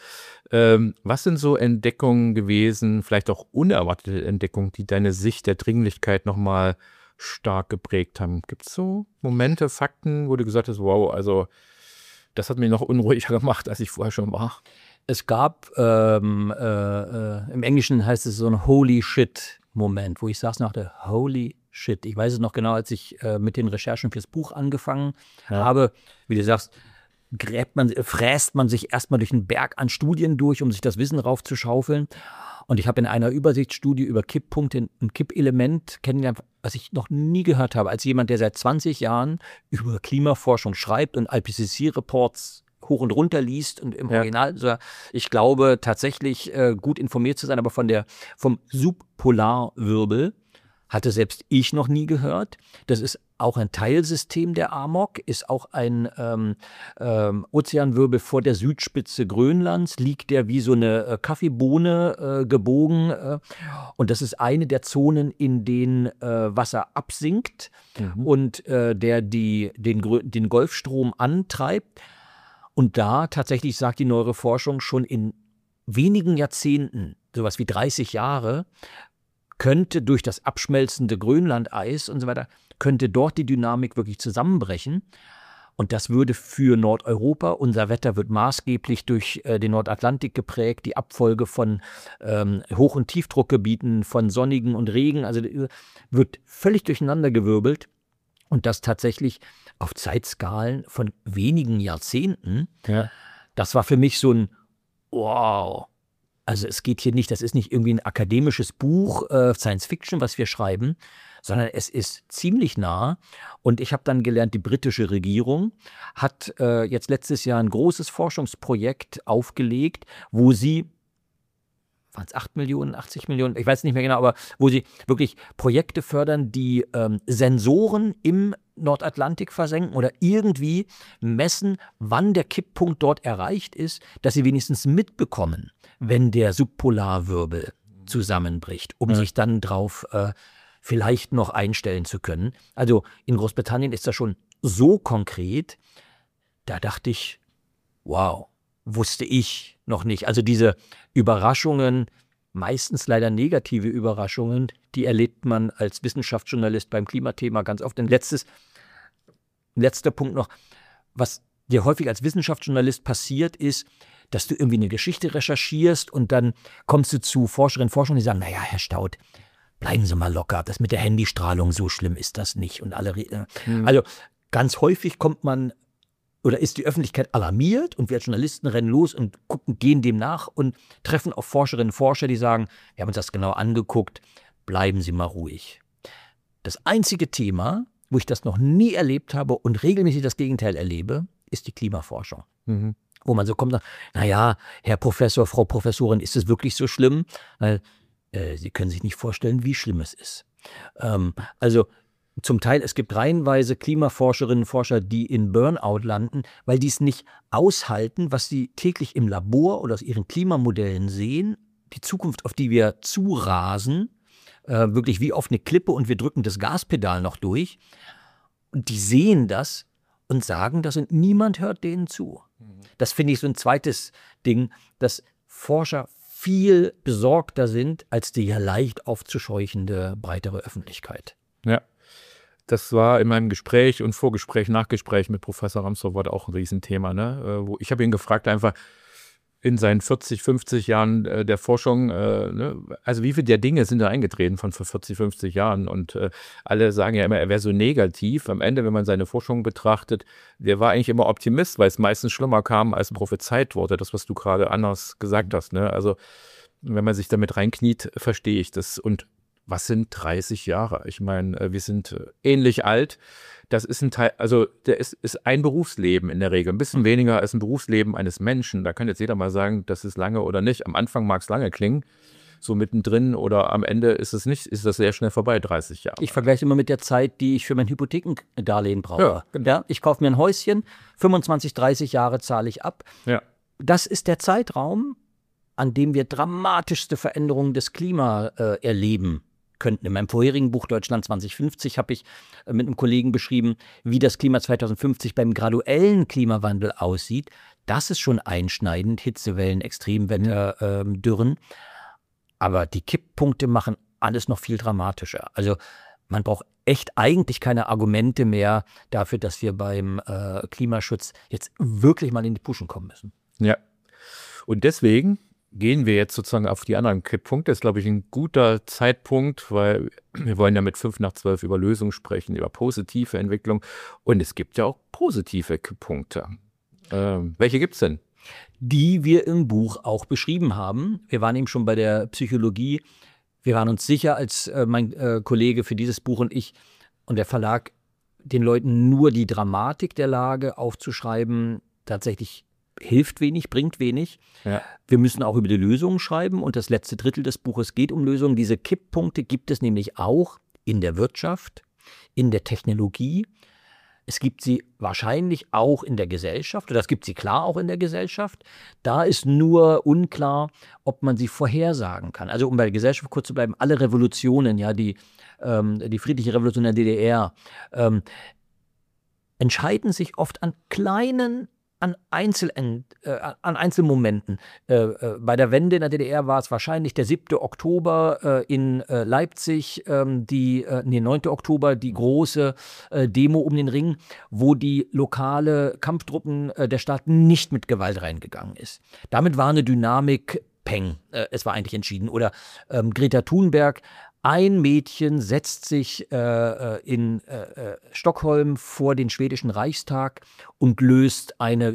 Was sind so Entdeckungen gewesen, vielleicht auch unerwartete Entdeckungen, die deine Sicht der Dringlichkeit nochmal stark geprägt haben? Gibt es so Momente, Fakten, wo du gesagt hast, wow, also das hat mich noch unruhiger gemacht, als ich vorher schon war? Es gab, ähm, äh, äh, im Englischen heißt es so ein Holy Shit-Moment, wo ich saß nach der Holy Shit. Ich weiß es noch genau, als ich äh, mit den Recherchen fürs Buch angefangen ja. habe. Wie du sagst, gräbt man, fräst man sich erstmal durch einen Berg an Studien durch, um sich das Wissen raufzuschaufeln. Und ich habe in einer Übersichtsstudie über Kipppunkte ein Kippelement kennengelernt, was ich noch nie gehört habe, als jemand, der seit zwanzig Jahren über Klimaforschung schreibt und I P C C-Reports hoch und runter liest und im ja. Original. Also ich glaube tatsächlich äh, gut informiert zu sein, aber von der vom Subpolarwirbel hatte selbst ich noch nie gehört. Das ist auch ein Teilsystem der A M O C, ist auch ein ähm, ähm, Ozeanwirbel vor der Südspitze Grönlands, liegt der wie so eine äh, Kaffeebohne äh, gebogen. Äh, und das ist eine der Zonen, in denen äh, Wasser absinkt mhm. und äh, der die, den, den Golfstrom antreibt. Und da tatsächlich sagt die neuere Forschung schon in wenigen Jahrzehnten, sowas wie dreißig Jahre, könnte durch das abschmelzende Grönlandeis und so weiter, könnte dort die Dynamik wirklich zusammenbrechen. Und das würde für Nordeuropa, unser Wetter wird maßgeblich durch äh, den Nordatlantik geprägt, die Abfolge von ähm, Hoch- und Tiefdruckgebieten, von Sonnigen und Regen, also wird völlig durcheinandergewirbelt. Und das tatsächlich auf Zeitskalen von wenigen Jahrzehnten. Ja. Das war für mich so ein Wow. Also es geht hier nicht, das ist nicht irgendwie ein akademisches Buch, äh, Science Fiction, was wir schreiben, sondern es ist ziemlich nah. Und ich habe dann gelernt, die britische Regierung hat äh, jetzt letztes Jahr ein großes Forschungsprojekt aufgelegt, wo sie, waren es acht Millionen, achtzig Millionen, ich weiß nicht mehr genau, aber wo sie wirklich Projekte fördern, die ähm, Sensoren im Nordatlantik versenken oder irgendwie messen, wann der Kipppunkt dort erreicht ist, dass sie wenigstens mitbekommen, wenn der Subpolarwirbel zusammenbricht, um ja. sich dann drauf äh, vielleicht noch einstellen zu können. Also in Großbritannien ist das schon so konkret, da dachte ich, wow, wusste ich noch nicht. Also diese Überraschungen, meistens leider negative Überraschungen, die erlebt man als Wissenschaftsjournalist beim Klimathema ganz oft. Ein letztes, letzter Punkt noch, was dir häufig als Wissenschaftsjournalist passiert ist, dass du irgendwie eine Geschichte recherchierst und dann kommst du zu Forscherinnen und Forschern, die sagen, naja, Herr Staudt, bleiben Sie mal locker, das mit der Handystrahlung, so schlimm ist das nicht. Und alle, hm. Also ganz häufig kommt man oder ist die Öffentlichkeit alarmiert und wir als Journalisten rennen los und gucken, gehen dem nach und treffen auf Forscherinnen und Forscher, die sagen, wir haben uns das genau angeguckt, bleiben Sie mal ruhig. Das einzige Thema, wo ich das noch nie erlebt habe und regelmäßig das Gegenteil erlebe, ist die Klimaforschung. Mhm. Wo man so kommt, naja, Herr Professor, Frau Professorin, ist es wirklich so schlimm? Weil äh, Sie können sich nicht vorstellen, wie schlimm es ist. Ähm, also zum Teil, es gibt reihenweise Klimaforscherinnen und Forscher, die in Burnout landen, weil die es nicht aushalten, was sie täglich im Labor oder aus ihren Klimamodellen sehen, die Zukunft, auf die wir zurasen, äh, wirklich wie auf eine Klippe und wir drücken das Gaspedal noch durch. Und die sehen das und sagen das und niemand hört denen zu. Das finde ich so ein zweites Ding, dass Forscher viel besorgter sind als die ja leicht aufzuscheuchende breitere Öffentlichkeit. Ja, das war in meinem Gespräch und Vorgespräch, Nachgespräch mit Professor Ramsdorf auch ein Riesenthema. Ne? Wo ich habe ihn gefragt einfach, in seinen vierzig, fünfzig Jahren äh, der Forschung, äh, ne? also wie viele der Dinge sind da eingetreten von vor vierzig, fünfzig Jahren und äh, alle sagen ja immer, er wäre so negativ. Am Ende, wenn man seine Forschung betrachtet, der war eigentlich immer Optimist, weil es meistens schlimmer kam, als prophezeit wurde, das, was du gerade anders gesagt hast. Ne? Also wenn man sich damit reinkniet, verstehe ich das. Und was sind dreißig Jahre? Ich meine, wir sind ähnlich alt. Das ist ein Teil, also der ist, ist ein Berufsleben in der Regel, ein bisschen weniger als ein Berufsleben eines Menschen. Da kann jetzt jeder mal sagen, das ist lange oder nicht. Am Anfang mag es lange klingen, so mittendrin oder am Ende ist es nicht, ist das sehr schnell vorbei, dreißig Jahre. Ich vergleiche immer mit der Zeit, die ich für mein Hypothekendarlehen brauche. Ja, genau. Ja, ich kaufe mir ein Häuschen, fünfundzwanzig, dreißig Jahre zahle ich ab. Ja. Das ist der Zeitraum, an dem wir dramatischste Veränderungen des Klimas äh, erleben könnten. In meinem vorherigen Buch Deutschland zwanzig fünfzig habe ich äh, mit einem Kollegen beschrieben, wie das Klima zweitausendfünfzig beim graduellen Klimawandel aussieht. Das ist schon einschneidend, Hitzewellen, Extremwetter, äh, Dürren. Aber die Kipppunkte machen alles noch viel dramatischer. Also man braucht echt eigentlich keine Argumente mehr dafür, dass wir beim äh, Klimaschutz jetzt wirklich mal in die Puschen kommen müssen. Ja, und deswegen gehen wir jetzt sozusagen auf die anderen Kipppunkte. Das ist, glaube ich, ein guter Zeitpunkt, weil wir wollen ja mit fünf nach zwölf über Lösungen sprechen, über positive Entwicklung. Und es gibt ja auch positive Kipppunkte. Ähm, welche gibt es denn? Die wir im Buch auch beschrieben haben. Wir waren eben schon bei der Psychologie. Wir waren uns sicher, als äh, mein äh, Kollege für dieses Buch und ich und der Verlag, den Leuten nur die Dramatik der Lage aufzuschreiben, tatsächlich hilft wenig, bringt wenig. Ja. Wir müssen auch über die Lösungen schreiben und das letzte Drittel des Buches geht um Lösungen. Diese Kipppunkte gibt es nämlich auch in der Wirtschaft, in der Technologie. Es gibt sie wahrscheinlich auch in der Gesellschaft oder es gibt sie klar auch in der Gesellschaft. Da ist nur unklar, ob man sie vorhersagen kann. Also um bei der Gesellschaft kurz zu bleiben, alle Revolutionen, ja, die, ähm, die friedliche Revolution der D D R, ähm, entscheiden sich oft an kleinen An, Einzel, äh, an Einzelmomenten. Äh, äh, bei der Wende in der D D R war es wahrscheinlich der siebte Oktober äh, in äh, Leipzig, ähm, die, äh, nee, neunte Oktober, die große äh, Demo um den Ring, wo die lokale Kampftruppen äh, der Staaten nicht mit Gewalt reingegangen ist. Damit war eine Dynamik peng. Äh, es war eigentlich entschieden. Oder ähm, Greta Thunberg. Ein Mädchen setzt sich äh, in äh, Stockholm vor den schwedischen Reichstag und löst eine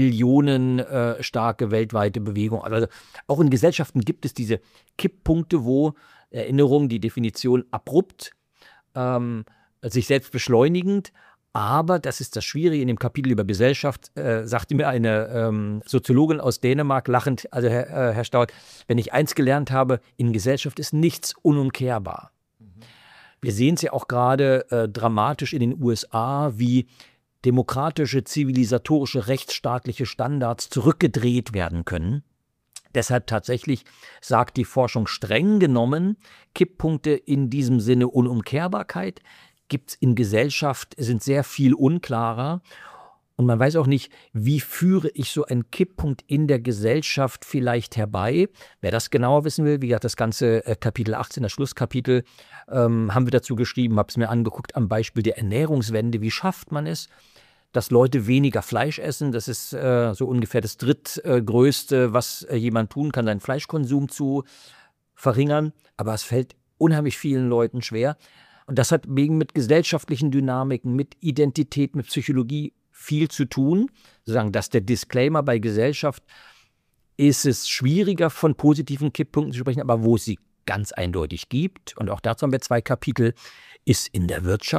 millionenstarke weltweite Bewegung. Also auch in Gesellschaften gibt es diese Kipppunkte, wo Erinnerung, die Definition abrupt, ähm, sich selbst beschleunigend, aber das ist das Schwierige in dem Kapitel über Gesellschaft, äh, sagte mir eine ähm, Soziologin aus Dänemark lachend, also Herr, äh, Herr Staudt, wenn ich eins gelernt habe, in Gesellschaft ist nichts unumkehrbar. Mhm. Wir sehen es ja auch gerade äh, dramatisch in den U S A, wie demokratische, zivilisatorische, rechtsstaatliche Standards zurückgedreht werden können. Deshalb tatsächlich sagt die Forschung streng genommen, Kipppunkte in diesem Sinne Unumkehrbarkeit gibt es in Gesellschaft, sind sehr viel unklarer. Und man weiß auch nicht, wie führe ich so einen Kipppunkt in der Gesellschaft vielleicht herbei. Wer das genauer wissen will, wie gesagt, das ganze äh, Kapitel achtzehn, das Schlusskapitel, ähm, haben wir dazu geschrieben, habe es mir angeguckt am Beispiel der Ernährungswende. Wie schafft man es, dass Leute weniger Fleisch essen? Das ist äh, so ungefähr das drittgrößte, äh, was äh, jemand tun kann, seinen Fleischkonsum zu verringern. Aber es fällt unheimlich vielen Leuten schwer. Und das hat wegen mit gesellschaftlichen Dynamiken, mit Identität, mit Psychologie viel zu tun. Sozusagen, dass der Disclaimer bei Gesellschaft ist es schwieriger, von positiven Kipppunkten zu sprechen, aber wo es sie ganz eindeutig gibt, und auch dazu haben wir zwei Kapitel, ist in der Wirtschaft,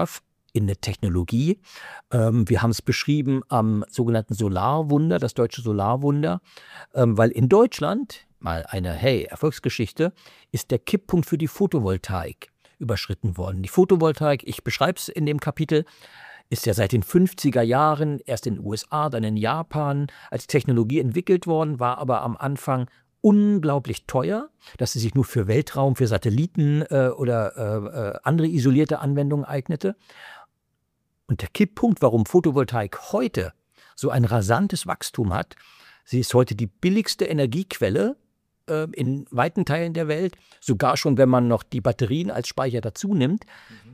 in eine Technologie. Ähm, wir haben es beschrieben am sogenannten Solarwunder, das deutsche Solarwunder, ähm, weil in Deutschland, mal eine, hey, Erfolgsgeschichte, ist der Kipppunkt für die Photovoltaik überschritten worden. Die Photovoltaik, ich beschreibe es in dem Kapitel, ist ja seit den fünfziger Jahren erst in den U S A, dann in Japan als Technologie entwickelt worden, war aber am Anfang unglaublich teuer, dass sie sich nur für Weltraum, für Satelliten äh, oder äh, andere isolierte Anwendungen eignete. Und der Kipppunkt, warum Photovoltaik heute so ein rasantes Wachstum hat, sie ist heute die billigste Energiequelle äh, in weiten Teilen der Welt, sogar schon, wenn man noch die Batterien als Speicher dazu nimmt. Mhm.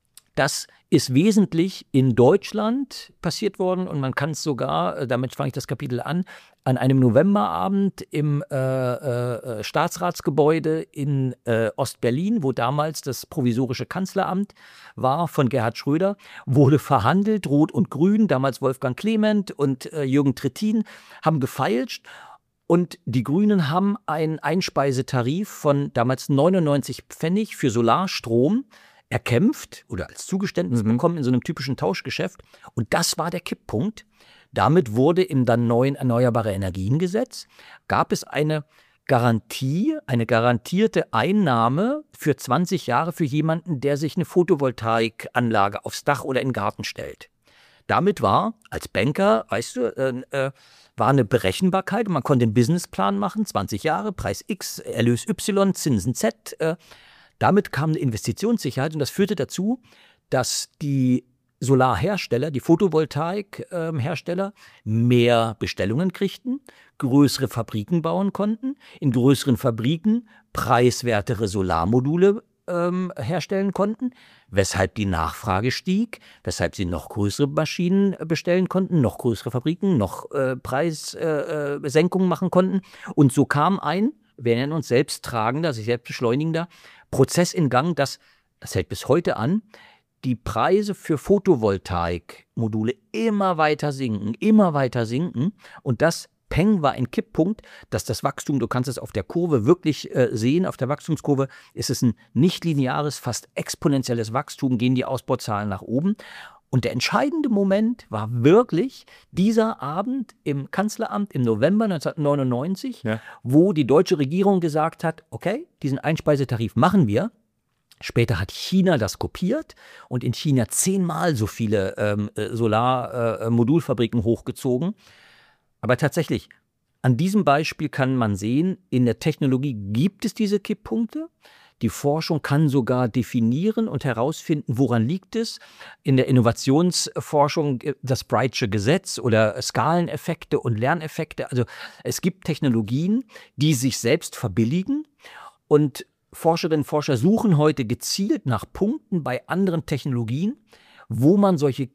Das ist wesentlich in Deutschland passiert worden und man kann es sogar, damit fange ich das Kapitel an, an einem Novemberabend im äh, äh, Staatsratsgebäude in äh, Ostberlin, wo damals das provisorische Kanzleramt war von Gerhard Schröder, wurde verhandelt, Rot und Grün, damals Wolfgang Clement und äh, Jürgen Trittin haben gefeilscht. Und die Grünen haben einen Einspeisetarif von damals neunundneunzig Pfennig für Solarstrom erkämpft oder als Zugeständnis mhm. bekommen in so einem typischen Tauschgeschäft. Und das war der Kipppunkt. Damit wurde im dann neuen Erneuerbare Energiengesetz, gab es eine Garantie, eine garantierte Einnahme für zwanzig Jahre für jemanden, der sich eine Photovoltaikanlage aufs Dach oder in den Garten stellt. Damit war, als Banker, weißt du, äh, äh, war eine Berechenbarkeit und man konnte einen Businessplan machen, zwanzig Jahre, Preis X, Erlös Y, Zinsen Z, äh, Damit kam eine Investitionssicherheit und das führte dazu, dass die Solarhersteller, die Photovoltaikhersteller mehr Bestellungen kriegten, größere Fabriken bauen konnten, in größeren Fabriken preiswertere Solarmodule ähm, herstellen konnten, weshalb die Nachfrage stieg, weshalb sie noch größere Maschinen bestellen konnten, noch größere Fabriken, noch äh, Preissenkungen äh, machen konnten. Und so kam ein, wir nennen uns selbsttragender, sich selbst beschleunigender Prozess in Gang, das, das hält bis heute an, die Preise für Photovoltaikmodule immer weiter sinken, immer weiter sinken. Und das, Peng, war ein Kipppunkt, dass das Wachstum, du kannst es auf der Kurve wirklich äh, sehen, auf der Wachstumskurve ist es ein nicht lineares, fast exponentielles Wachstum, gehen die Ausbauzahlen nach oben. Und der entscheidende Moment war wirklich dieser Abend im Kanzleramt im November neunzehnhundertneunundneunzig, ja. wo die deutsche Regierung gesagt hat, okay, diesen Einspeisetarif machen wir. Später hat China das kopiert und in China zehnmal so viele ähm, Solarmodulfabriken äh, hochgezogen. Aber tatsächlich, an diesem Beispiel kann man sehen, in der Technologie gibt es diese Kipppunkte. Die Forschung kann sogar definieren und herausfinden, woran liegt es. In der Innovationsforschung das Brightsche Gesetz oder Skaleneffekte und Lerneffekte. Also es gibt Technologien, die sich selbst verbilligen und Forscherinnen und Forscher suchen heute gezielt nach Punkten bei anderen Technologien, wo man solche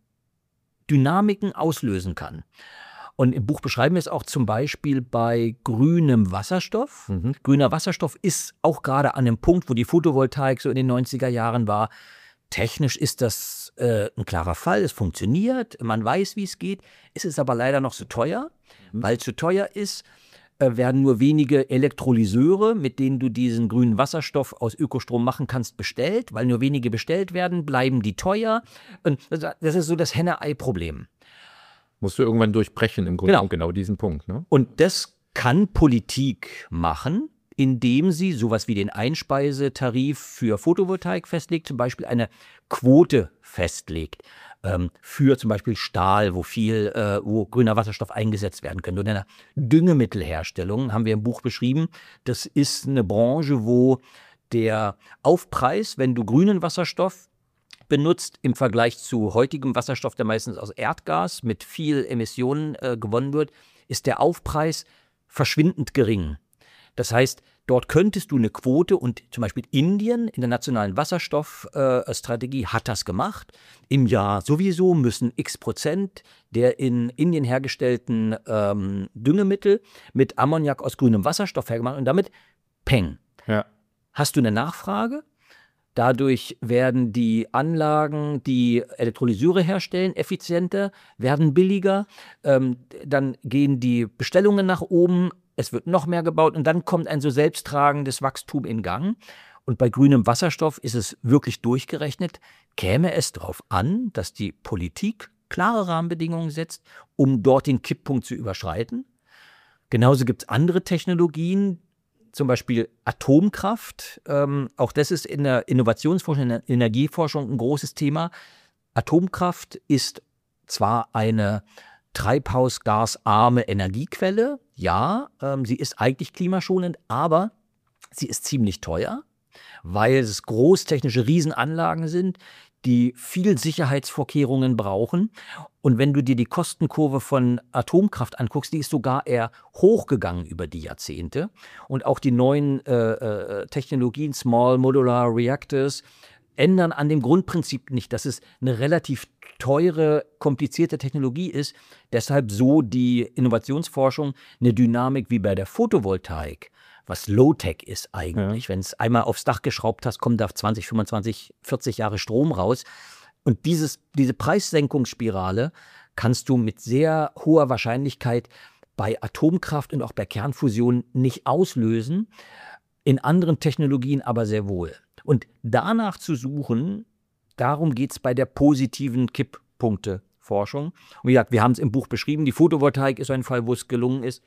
Kippdynamiken auslösen kann. Und im Buch beschreiben wir es auch zum Beispiel bei grünem Wasserstoff. Mhm. Grüner Wasserstoff ist auch gerade an dem Punkt, wo die Photovoltaik so in den neunziger Jahren war. Technisch ist das äh, ein klarer Fall, es funktioniert, man weiß, wie es geht. Es ist aber leider noch so teuer, mhm. weil es zu teuer ist. Werden nur wenige Elektrolyseure, mit denen du diesen grünen Wasserstoff aus Ökostrom machen kannst, bestellt. Weil nur wenige bestellt werden, bleiben die teuer. Und das ist so das Henne-Ei-Problem. Musst du irgendwann durchbrechen im Grunde, genau, genau diesen Punkt. Ne? Und das kann Politik machen, indem sie sowas wie den Einspeisetarif für Photovoltaik festlegt, zum Beispiel eine Quote festlegt. Für zum Beispiel Stahl, wo viel, äh, wo grüner Wasserstoff eingesetzt werden könnte. Und in der Düngemittelherstellung haben wir im Buch beschrieben, das ist eine Branche, wo der Aufpreis, wenn du grünen Wasserstoff benutzt, im Vergleich zu heutigem Wasserstoff, der meistens aus Erdgas mit viel Emissionen äh, gewonnen wird, ist der Aufpreis verschwindend gering. Das heißt, dort könntest du eine Quote und zum Beispiel Indien in der nationalen Wasserstoffstrategie äh, hat das gemacht. Im Jahr sowieso müssen x Prozent der in Indien hergestellten ähm, Düngemittel mit Ammoniak aus grünem Wasserstoff hergemacht und damit Peng. Ja. Hast du eine Nachfrage? Dadurch werden die Anlagen, die Elektrolyseure herstellen, effizienter, werden billiger. Ähm, dann gehen die Bestellungen nach oben. Es wird noch mehr gebaut und dann kommt ein so selbsttragendes Wachstum in Gang. Und bei grünem Wasserstoff ist es wirklich durchgerechnet. käme es darauf an, dass die Politik klare Rahmenbedingungen setzt, um dort den Kipppunkt zu überschreiten. Genauso gibt es andere Technologien, zum Beispiel Atomkraft. Ähm, auch das ist in der Innovationsforschung, in der Energieforschung ein großes Thema. Atomkraft ist zwar eine treibhausgasarme Energiequelle, ja, ähm, sie ist eigentlich klimaschonend, aber sie ist ziemlich teuer, weil es großtechnische Riesenanlagen sind, die viel Sicherheitsvorkehrungen brauchen. Und wenn du dir die Kostenkurve von Atomkraft anguckst, die ist sogar eher hochgegangen über die Jahrzehnte. Und auch die neuen äh, äh, Technologien, Small Modular Reactors, ändern an dem Grundprinzip nicht, dass es eine relativ teure, komplizierte Technologie ist. Deshalb so die Innovationsforschung eine Dynamik wie bei der Photovoltaik, was Low-Tech ist eigentlich. Ja. Wenn es einmal aufs Dach geschraubt hast, kommt da zwanzig, fünfundzwanzig, vierzig Jahre Strom raus. Und dieses, diese Preissenkungsspirale kannst du mit sehr hoher Wahrscheinlichkeit bei Atomkraft und auch bei Kernfusion nicht auslösen, in anderen Technologien aber sehr wohl. Und danach zu suchen, darum geht es bei der positiven Kipppunkteforschung. Und wie gesagt, wir haben es im Buch beschrieben, die Photovoltaik ist ein Fall, wo es gelungen ist.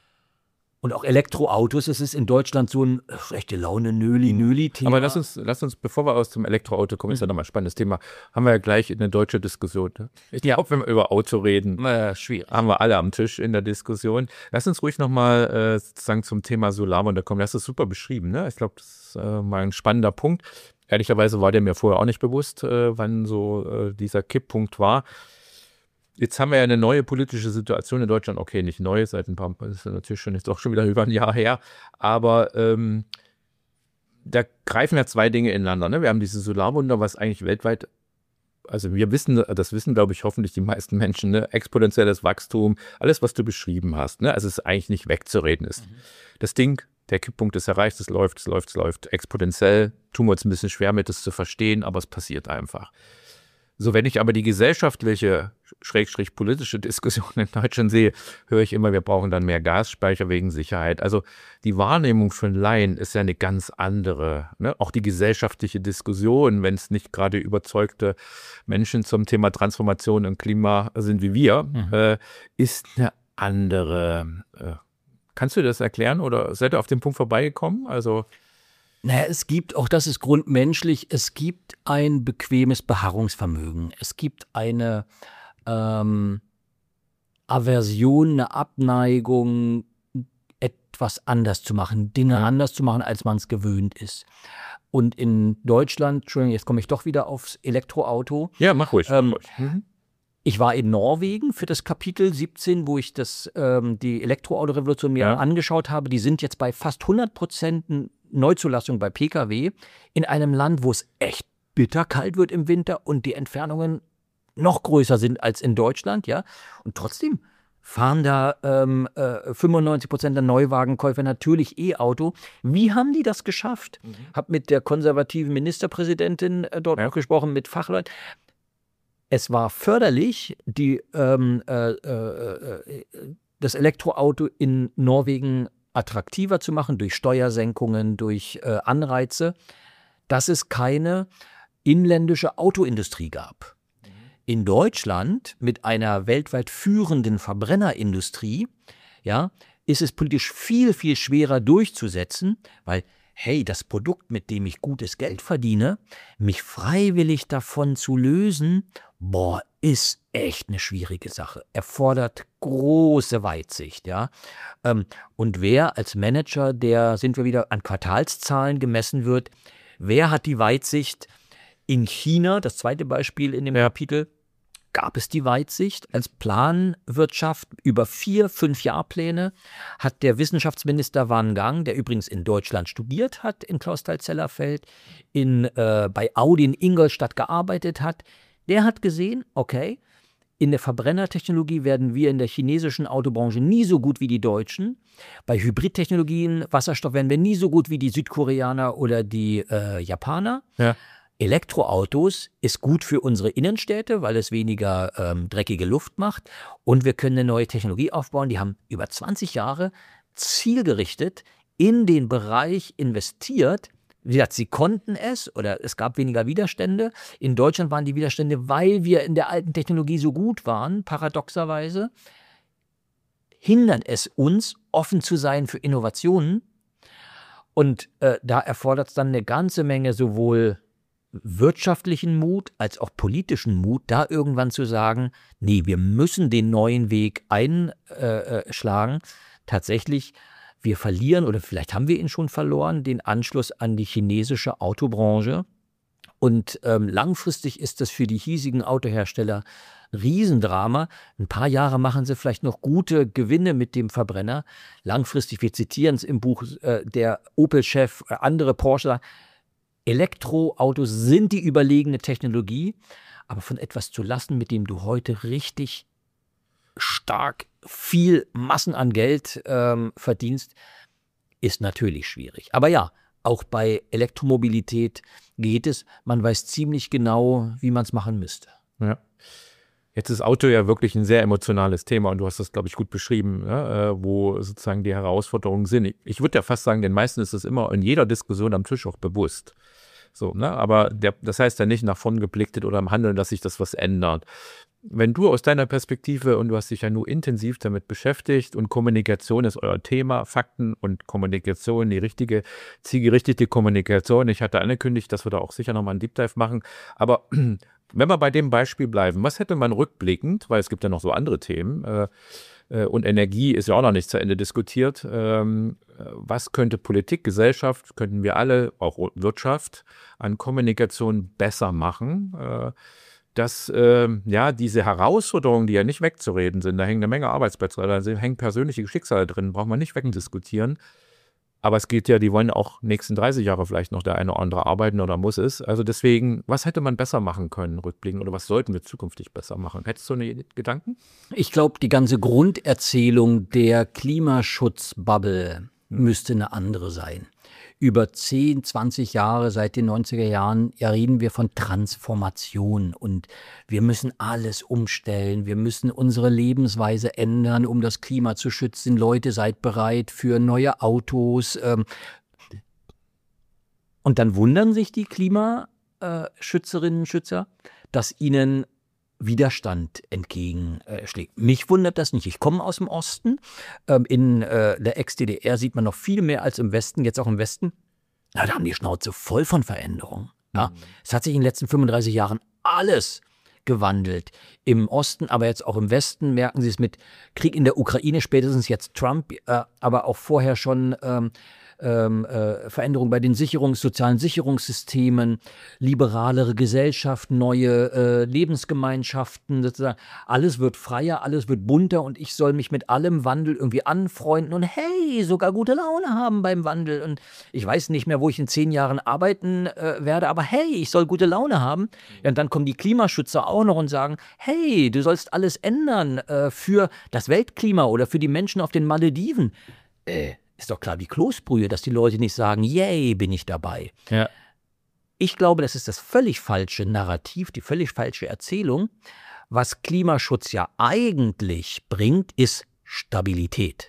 Und auch Elektroautos, es ist in Deutschland so ein schlechte Laune, Nöli-Nöli-Thema. Aber lass uns, lass uns, bevor wir aus dem Elektroauto kommen, ist ja nochmal ein spannendes Thema, haben wir ja gleich eine deutsche Diskussion. Ne? Ich Ja. glaube, wenn wir über Auto reden, Äh, schwierig. haben wir alle am Tisch in der Diskussion. Lass uns ruhig nochmal äh, sozusagen zum Thema Solarwunder kommen. Das ist super beschrieben. Ne? Ich glaube, das ist äh, mal ein spannender Punkt. Ehrlicherweise war der mir vorher auch nicht bewusst, äh, wann so äh, dieser Kipppunkt war. Jetzt haben wir ja eine neue politische Situation in Deutschland. Okay, nicht neu, seit ein paar, das ist natürlich schon jetzt auch schon wieder über ein Jahr her. Aber ähm, da greifen ja zwei Dinge ineinander. Ne? Wir haben dieses Solarwunder, was eigentlich weltweit, also wir wissen, das wissen, glaube ich, hoffentlich die meisten Menschen, ne? Exponentielles Wachstum, alles, was du beschrieben hast. Ne? Also es ist eigentlich nicht wegzureden ist. Mhm. Das Ding, der Kipppunkt ist erreicht, es läuft, es läuft, es läuft exponentiell. Tun wir uns ein bisschen schwer mit, das zu verstehen, aber es passiert einfach. So, wenn ich aber die gesellschaftliche, schrägstrich politische Diskussion in Deutschland sehe, höre ich immer, wir brauchen dann mehr Gasspeicher wegen Sicherheit. Also die Wahrnehmung von Laien ist ja eine ganz andere. Ne? Auch die gesellschaftliche Diskussion, wenn es nicht gerade überzeugte Menschen zum Thema Transformation und Klima sind wie wir, mhm. äh, ist eine andere. Äh, kannst du das erklären oder seid ihr auf den Punkt vorbeigekommen? Also Naja, es gibt, auch das ist grundmenschlich, es gibt ein bequemes Beharrungsvermögen. Es gibt eine ähm, Aversion, eine Abneigung, etwas anders zu machen, Dinge Ja. anders zu machen, als man es gewöhnt ist. Und in Deutschland, Entschuldigung, jetzt komme ich doch wieder aufs Elektroauto. ja, mach ruhig. Ähm, mach ruhig. Mhm. Ich war in Norwegen für das Kapitel siebzehn, wo ich das, ähm, die Elektroautorevolution mir Ja. angeschaut habe. Die sind jetzt bei fast hundert Prozent Neuzulassung bei P K W in einem Land, wo es echt bitterkalt wird im Winter und die Entfernungen noch größer sind als in Deutschland, ja. Und trotzdem fahren da ähm, äh, fünfundneunzig Prozent der Neuwagenkäufer natürlich E-Auto. Wie haben die das geschafft? Mhm. Hab mit der konservativen Ministerpräsidentin äh, dort Ja. auch gesprochen, mit Fachleuten. Es war förderlich, die, ähm, äh, äh, äh, das Elektroauto in Norwegen attraktiver zu machen, durch Steuersenkungen, durch äh, Anreize, dass es keine inländische Autoindustrie gab. Mhm. In Deutschland mit einer weltweit führenden Verbrennerindustrie, ja, ist es politisch viel, viel schwerer durchzusetzen, weil hey, das Produkt, mit dem ich gutes Geld verdiene, mich freiwillig davon zu lösen, boah, ist echt eine schwierige Sache. Erfordert große Weitsicht, ja. Ähm, und wer als Manager, der, sind wir wieder an Quartalszahlen gemessen wird, wer hat die Weitsicht? In China, das zweite Beispiel in dem Ja. Kapitel, gab es die Weitsicht als Planwirtschaft über vier, fünf Jahrpläne, hat der Wissenschaftsminister Wang Gang, der übrigens in Deutschland studiert hat, in Clausthal-Zellerfeld, in, äh, bei Audi in Ingolstadt gearbeitet hat, der hat gesehen, okay, in der Verbrennertechnologie werden wir in der chinesischen Autobranche nie so gut wie die Deutschen. Bei Hybridtechnologien, Wasserstoff werden wir nie so gut wie die Südkoreaner oder die äh, Japaner. Ja. Elektroautos ist gut für unsere Innenstädte, weil es weniger ähm, dreckige Luft macht. Und wir können eine neue Technologie aufbauen. Die haben über zwanzig Jahre zielgerichtet in den Bereich investiert, Wie gesagt, sie konnten es oder es gab weniger Widerstände. In Deutschland waren die Widerstände, weil wir in der alten Technologie so gut waren, paradoxerweise, hindern es uns, offen zu sein für Innovationen. Und äh, da erfordert es dann eine ganze Menge sowohl wirtschaftlichen Mut als auch politischen Mut, da irgendwann zu sagen, nee, wir müssen den neuen Weg einschlagen. Tatsächlich, wir verlieren oder vielleicht haben wir ihn schon verloren, den Anschluss an die chinesische Autobranche. Und ähm, langfristig ist das für die hiesigen Autohersteller ein Riesendrama. Ein paar Jahre machen sie vielleicht noch gute Gewinne mit dem Verbrenner. Langfristig, wir zitieren es im Buch, äh, der Opel-Chef, äh, andere Porsche, Elektroautos sind die überlegene Technologie, aber von etwas zu lassen, mit dem du heute richtig stark viel Massen an Geld ähm, verdienst, ist natürlich schwierig. Aber ja, auch bei Elektromobilität geht es. Man weiß ziemlich genau, wie man es machen müsste. Ja. Jetzt ist Auto ja wirklich ein sehr emotionales Thema und du hast das, glaube ich, gut beschrieben, ja, äh, wo sozusagen die Herausforderungen sind. Ich, ich würde ja fast sagen, den meisten ist es immer in jeder Diskussion am Tisch auch bewusst. So, ne? Aber der, das heißt ja nicht nach vorn geblickt oder im Handeln, dass sich das was ändert. Wenn du aus deiner Perspektive, und du hast dich ja nur intensiv damit beschäftigt und Kommunikation ist euer Thema, Fakten und Kommunikation, die richtige, zielgerichtete Kommunikation. Ich hatte angekündigt, dass wir da auch sicher nochmal einen Deep Dive machen. Aber wenn wir bei dem Beispiel bleiben, was hätte man rückblickend, weil es gibt ja noch so andere Themen, äh, und Energie ist ja auch noch nicht zu Ende diskutiert. Ähm, was könnte Politik, Gesellschaft, könnten wir alle, auch Wirtschaft, an Kommunikation besser machen, äh, dass äh, ja diese Herausforderungen, die ja nicht wegzureden sind, da hängen eine Menge Arbeitsplätze, da hängen persönliche Schicksale drin, braucht man nicht wegdiskutieren. Aber es geht ja, die wollen auch nächsten dreißig Jahre vielleicht noch der eine oder andere arbeiten oder muss es. Also deswegen, was hätte man besser machen können, rückblickend, oder was sollten wir zukünftig besser machen? Hättest du eine Gedanken? Ich glaube, die ganze Grunderzählung der Klimaschutzbubble müsste eine andere sein. Über zehn, zwanzig Jahre, seit den neunziger Jahren, ja, reden wir von Transformation und wir müssen alles umstellen, wir müssen unsere Lebensweise ändern, um das Klima zu schützen. Leute, seid bereit für neue Autos. Ähm. Und dann wundern sich die Klimaschützerinnen und Schützer, dass ihnen Widerstand entgegenschlägt. Mich wundert das nicht. Ich komme aus dem Osten. Ähm, in äh, der Ex-D D R sieht man noch viel mehr als im Westen, jetzt auch im Westen. Na, da haben die Schnauze voll von Veränderungen. Ja? Mhm. Es hat sich in den letzten fünfunddreißig Jahren alles gewandelt. Im Osten, aber jetzt auch im Westen merken sie es mit Krieg in der Ukraine, spätestens jetzt Trump, äh, aber auch vorher schon ähm, Ähm, äh, Veränderungen bei den Sicherungs-, sozialen Sicherungssystemen, liberalere Gesellschaft, neue äh, Lebensgemeinschaften, sozusagen. Alles wird freier, alles wird bunter und ich soll mich mit allem Wandel irgendwie anfreunden und hey, sogar gute Laune haben beim Wandel. Und ich weiß nicht mehr, wo ich in zehn Jahren arbeiten äh, werde, aber hey, ich soll gute Laune haben. Ja, und dann kommen die Klimaschützer auch noch und sagen, hey, du sollst alles ändern äh, für das Weltklima oder für die Menschen auf den Malediven. Äh, Ist doch klar wie Kloßbrühe, dass die Leute nicht sagen, yay, bin ich dabei. Ja. Ich glaube, das ist das völlig falsche Narrativ, die völlig falsche Erzählung. Was Klimaschutz ja eigentlich bringt, ist Stabilität.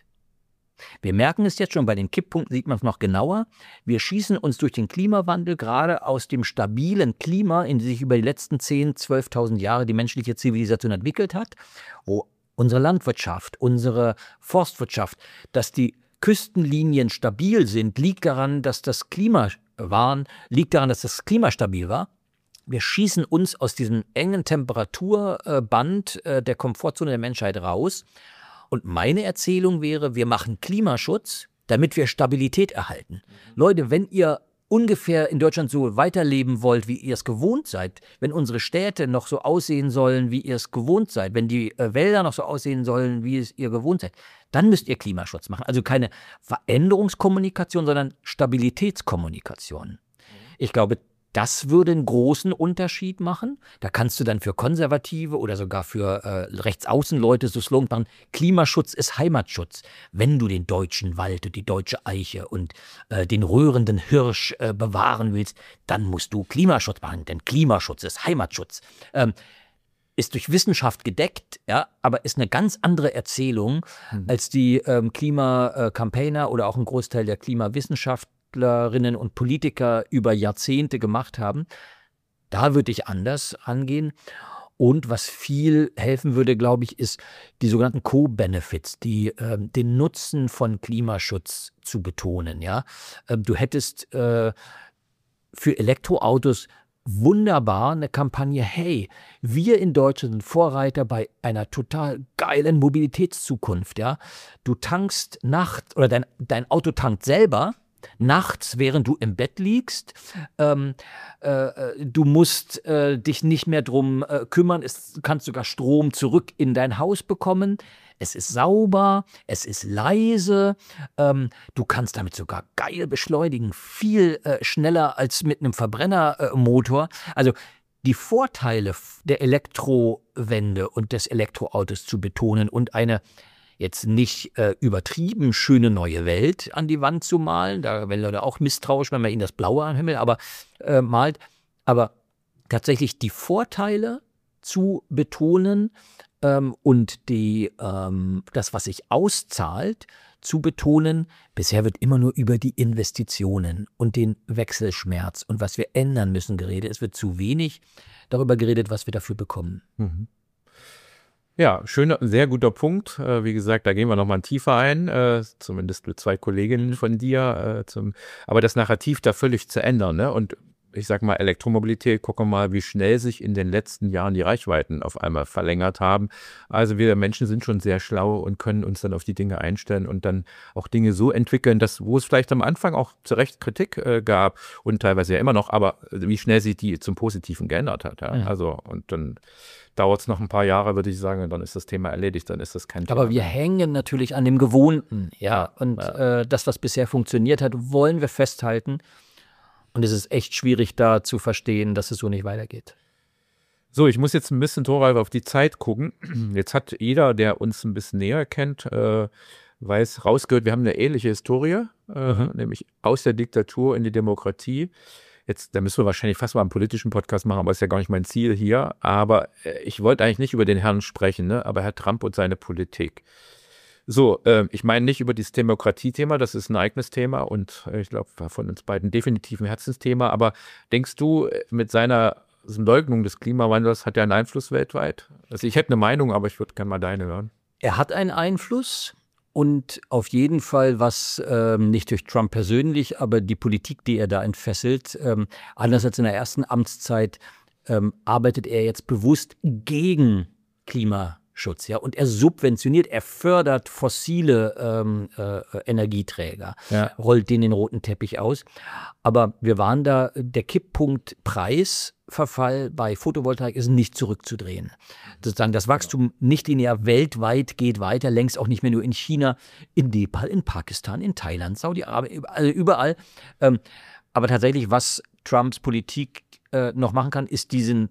Wir merken es jetzt schon, bei den Kipppunkten sieht man es noch genauer. Wir schießen uns durch den Klimawandel gerade aus dem stabilen Klima, in dem sich über die letzten zehntausend, zwölftausend Jahre die menschliche Zivilisation entwickelt hat, wo unsere Landwirtschaft, unsere Forstwirtschaft, dass die Küstenlinien stabil sind, liegt daran, dass das Klima waren, liegt daran, dass das Klima stabil war. Wir schießen uns aus diesem engen Temperaturband der Komfortzone der Menschheit raus. Und meine Erzählung wäre, wir machen Klimaschutz, damit wir Stabilität erhalten. Mhm. Leute, wenn ihr ungefähr in Deutschland so weiterleben wollt, wie ihr es gewohnt seid, wenn unsere Städte noch so aussehen sollen, wie ihr es gewohnt seid, wenn die äh, Wälder noch so aussehen sollen, wie es ihr gewohnt seid, dann müsst ihr Klimaschutz machen. Also keine Veränderungskommunikation, sondern Stabilitätskommunikation. Ich glaube, das würde einen großen Unterschied machen. Da kannst du dann für Konservative oder sogar für äh, Rechtsaußenleute so Slogan machen, Klimaschutz ist Heimatschutz. Wenn du den deutschen Wald und die deutsche Eiche und äh, den röhrenden Hirsch äh, bewahren willst, dann musst du Klimaschutz machen, denn Klimaschutz ist Heimatschutz. Ähm, ist durch Wissenschaft gedeckt, ja, aber ist eine ganz andere Erzählung, mhm. als die ähm, Klima-Campaigner oder auch ein Großteil der Klimawissenschaft Wissenschaftlerinnen und Politiker über Jahrzehnte gemacht haben. Da würde ich anders angehen. Und was viel helfen würde, glaube ich, ist die sogenannten Co-Benefits, die äh, den Nutzen von Klimaschutz zu betonen. Ja? Ähm, du hättest äh, für Elektroautos wunderbar eine Kampagne, hey, wir in Deutschland sind Vorreiter bei einer total geilen Mobilitätszukunft. Ja? Du tankst nachts, oder dein, dein Auto tankt selber, nachts, während du im Bett liegst. Ähm, äh, du musst äh, dich nicht mehr drum äh, kümmern. Es, du kannst sogar Strom zurück in dein Haus bekommen. Es ist sauber, es ist leise. Ähm, du kannst damit sogar geil beschleunigen, viel äh, schneller als mit einem Verbrennermotor. Äh, also die Vorteile der Elektrowende und des Elektroautos zu betonen und eine jetzt nicht äh, übertrieben schöne neue Welt an die Wand zu malen, da werden Leute auch misstrauisch, wenn man ihnen das Blaue am Himmel aber äh, malt, aber tatsächlich die Vorteile zu betonen ähm, und die, ähm, das, was sich auszahlt, zu betonen. Bisher wird immer nur über die Investitionen und den Wechselschmerz und was wir ändern müssen geredet. Es wird zu wenig darüber geredet, was wir dafür bekommen. Mhm. Ja, schöner, sehr guter Punkt. Äh, wie gesagt, da gehen wir nochmal tiefer ein, äh, zumindest mit zwei Kolleginnen von dir. Äh, zum, aber das Narrativ da völlig zu ändern, ne? Und ich sag mal, Elektromobilität, gucken wir mal, wie schnell sich in den letzten Jahren die Reichweiten auf einmal verlängert haben. Also wir Menschen sind schon sehr schlau und können uns dann auf die Dinge einstellen und dann auch Dinge so entwickeln, dass, wo es vielleicht am Anfang auch zu Recht Kritik äh, gab und teilweise ja immer noch, aber wie schnell sich die zum Positiven geändert hat. Ja? Ja. Also und dann dauert es noch ein paar Jahre, würde ich sagen, und dann ist das Thema erledigt, dann ist das kein Thema. Aber wir hängen natürlich an dem Gewohnten, ja, und ja. Äh, das, was bisher funktioniert hat, wollen wir festhalten. Und es ist echt schwierig, da zu verstehen, dass es so nicht weitergeht. So, ich muss jetzt ein bisschen, Thoralf, auf die Zeit gucken. Jetzt hat jeder, der uns ein bisschen näher kennt, äh, weiß, rausgehört, wir haben eine ähnliche Historie, äh, mhm. nämlich aus der Diktatur in die Demokratie. Jetzt, da müssen wir wahrscheinlich fast mal einen politischen Podcast machen, aber ist ja gar nicht mein Ziel hier. Aber äh, ich wollte eigentlich nicht über den Herrn sprechen, ne? Aber Herr Trump und seine Politik. So, äh, ich meine nicht über dieses Demokratiethema, das ist ein eigenes Thema und äh, ich glaube, von uns beiden definitiv ein Herzensthema. Aber denkst du, mit seiner Leugnung des Klimawandels hat er einen Einfluss weltweit? Also ich hätte eine Meinung, aber ich würde gerne mal deine hören. Er hat einen Einfluss und auf jeden Fall, was ähm, nicht durch Trump persönlich, aber die Politik, die er da entfesselt, ähm, anders als in der ersten Amtszeit, ähm, arbeitet er jetzt bewusst gegen Klimaschutz. Schutz, ja, und er subventioniert, er fördert fossile ähm, äh, Energieträger, ja. Rollt denen den roten Teppich aus. Aber wir waren da, der Kipppunkt Preisverfall bei Photovoltaik ist nicht zurückzudrehen. Sozusagen das Wachstum nicht linear weltweit geht weiter, längst auch nicht mehr nur in China, in Nepal, in Pakistan, in Thailand, Saudi-Arabien, also überall. Ähm, aber tatsächlich, was Trumps Politik äh, noch machen kann, ist diesen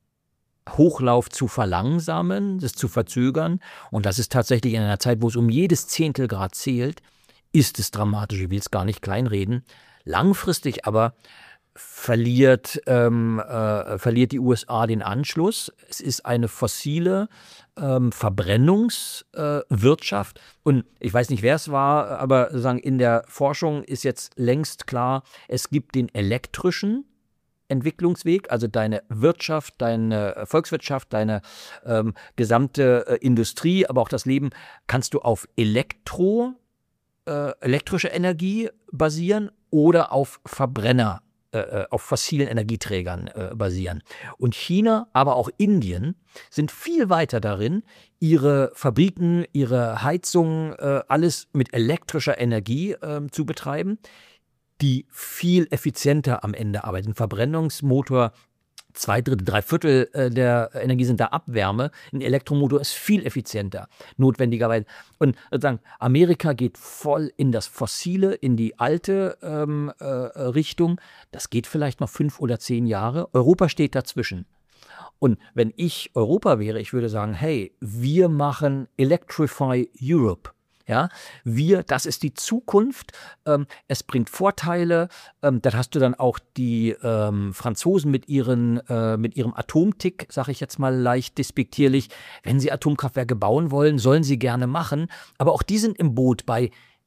Hochlauf zu verlangsamen, das zu verzögern. Und das ist tatsächlich in einer Zeit, wo es um jedes Zehntelgrad zählt, ist es dramatisch. Ich will es gar nicht kleinreden. Langfristig aber verliert, ähm, äh, verliert die U S A den Anschluss. Es ist eine fossile ähm, Verbrennungswirtschaft. Äh, Und ich weiß nicht, wer es war, aber sagen, in der Forschung ist jetzt längst klar, es gibt den elektrischen Entwicklungsweg, also deine Wirtschaft, deine Volkswirtschaft, deine ähm, gesamte äh, Industrie, aber auch das Leben kannst du auf Elektro, äh, elektrische Energie basieren oder auf Verbrenner, äh, auf fossilen Energieträgern äh, basieren. Und China, aber auch Indien sind viel weiter darin, ihre Fabriken, ihre Heizungen, äh, alles mit elektrischer Energie äh, zu betreiben, die viel effizienter am Ende arbeiten. Ein Verbrennungsmotor, zwei Drittel, drei Viertel äh, der Energie sind da Abwärme. Ein Elektromotor ist viel effizienter, notwendigerweise. Und sozusagen, Amerika geht voll in das Fossile, in die alte ähm, äh, Richtung. Das geht vielleicht noch fünf oder zehn Jahre. Europa steht dazwischen. Und wenn ich Europa wäre, ich würde sagen, hey, wir machen Electrify Europe. Ja, wir, das ist die Zukunft. Ähm, es bringt Vorteile. Ähm, dann hast du dann auch die ähm, Franzosen mit ihren, äh, mit ihrem Atomtick, sage ich jetzt mal leicht despektierlich. Wenn sie Atomkraftwerke bauen wollen, sollen sie gerne machen. Aber auch die sind im Boot bei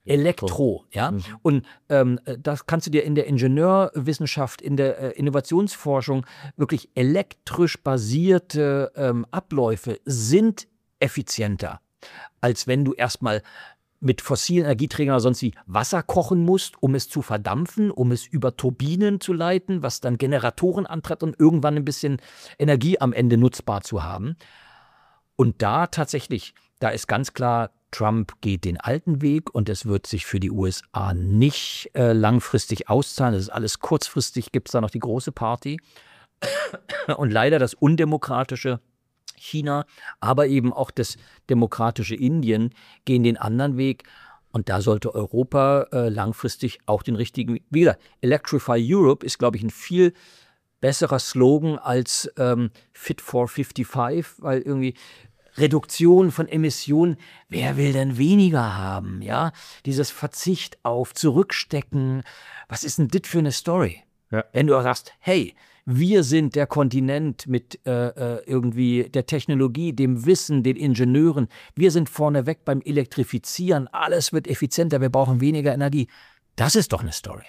Elektro, ja. Mhm. Und ähm, das kannst du dir in der Ingenieurwissenschaft, in der äh, Innovationsforschung, wirklich elektrisch basierte ähm, Abläufe sind effizienter, als wenn du erstmal mit fossilen Energieträgern oder sonst wie Wasser kochen musst, um es zu verdampfen, um es über Turbinen zu leiten, was dann Generatoren antreibt und irgendwann ein bisschen Energie am Ende nutzbar zu haben. Und da tatsächlich, da ist ganz klar, Trump geht den alten Weg und es wird sich für die U S A nicht äh, langfristig auszahlen. Das ist alles kurzfristig, gibt es da noch die große Party. Und leider das undemokratische China, aber eben auch das demokratische Indien gehen den anderen Weg. Und da sollte Europa äh, langfristig auch den richtigen Weg. Wie gesagt, Electrify Europe ist, glaube ich, ein viel besserer Slogan als ähm, Fit for fünfundfünfzig, weil irgendwie Reduktion von Emissionen, wer will denn weniger haben? Ja, dieses Verzicht auf Zurückstecken, was ist denn das für eine Story? Ja. Wenn du auch sagst, hey, wir sind der Kontinent mit äh, irgendwie der Technologie, dem Wissen, den Ingenieuren. Wir sind vorneweg beim Elektrifizieren. Alles wird effizienter, wir brauchen weniger Energie. Das ist doch eine Story.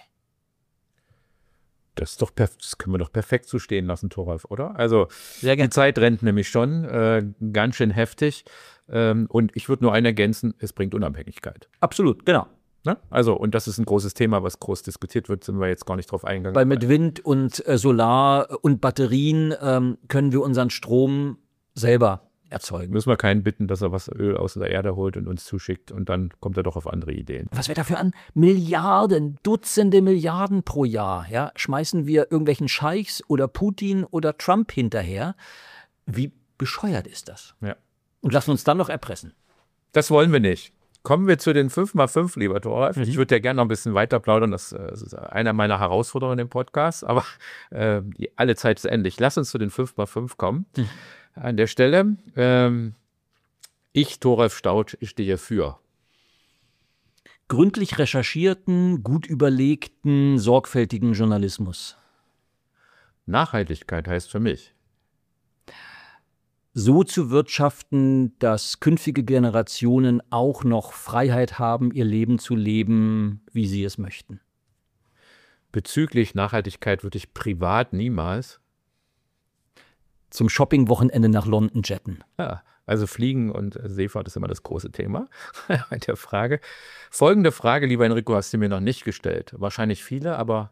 Das, ist doch das können wir doch perfekt so stehen lassen, Thoralf, oder? Also die Zeit rennt nämlich schon äh, ganz schön heftig. Ähm, und ich würde nur einen ergänzen, es bringt Unabhängigkeit. Absolut, genau. Ne? Also, und das ist ein großes Thema, was groß diskutiert wird, sind wir jetzt gar nicht drauf eingegangen. Weil mit Wind und äh, Solar und Batterien ähm, können wir unseren Strom selber erzeugen. Müssen wir keinen bitten, dass er was Öl aus der Erde holt und uns zuschickt und dann kommt er doch auf andere Ideen. Was wir dafür an Milliarden, Dutzende Milliarden pro Jahr, ja, schmeißen wir irgendwelchen Scheichs oder Putin oder Trump hinterher. Wie bescheuert ist das? Ja. Und lassen uns dann noch erpressen. Das wollen wir nicht. Kommen wir zu den fünf mal fünf, lieber Thoralf. Mhm. Ich würde ja gerne noch ein bisschen weiter plaudern. Das, das ist einer meiner Herausforderungen im Podcast. Aber äh, die, alle Zeit ist endlich. Lass uns zu den fünf mal fünf kommen. Mhm. An der Stelle, ähm, ich, Thoralf Staudt, stehe für gründlich recherchierten, gut überlegten, sorgfältigen Journalismus. Nachhaltigkeit heißt für mich, so zu wirtschaften, dass künftige Generationen auch noch Freiheit haben, ihr Leben zu leben, wie sie es möchten. Bezüglich Nachhaltigkeit würde ich privat niemals zum Shopping-Wochenende nach London jetten. Ja, also Fliegen und Seefahrt ist immer das große Thema bei der Frage. Folgende Frage, lieber Enrico, hast du mir noch nicht gestellt. Wahrscheinlich viele, aber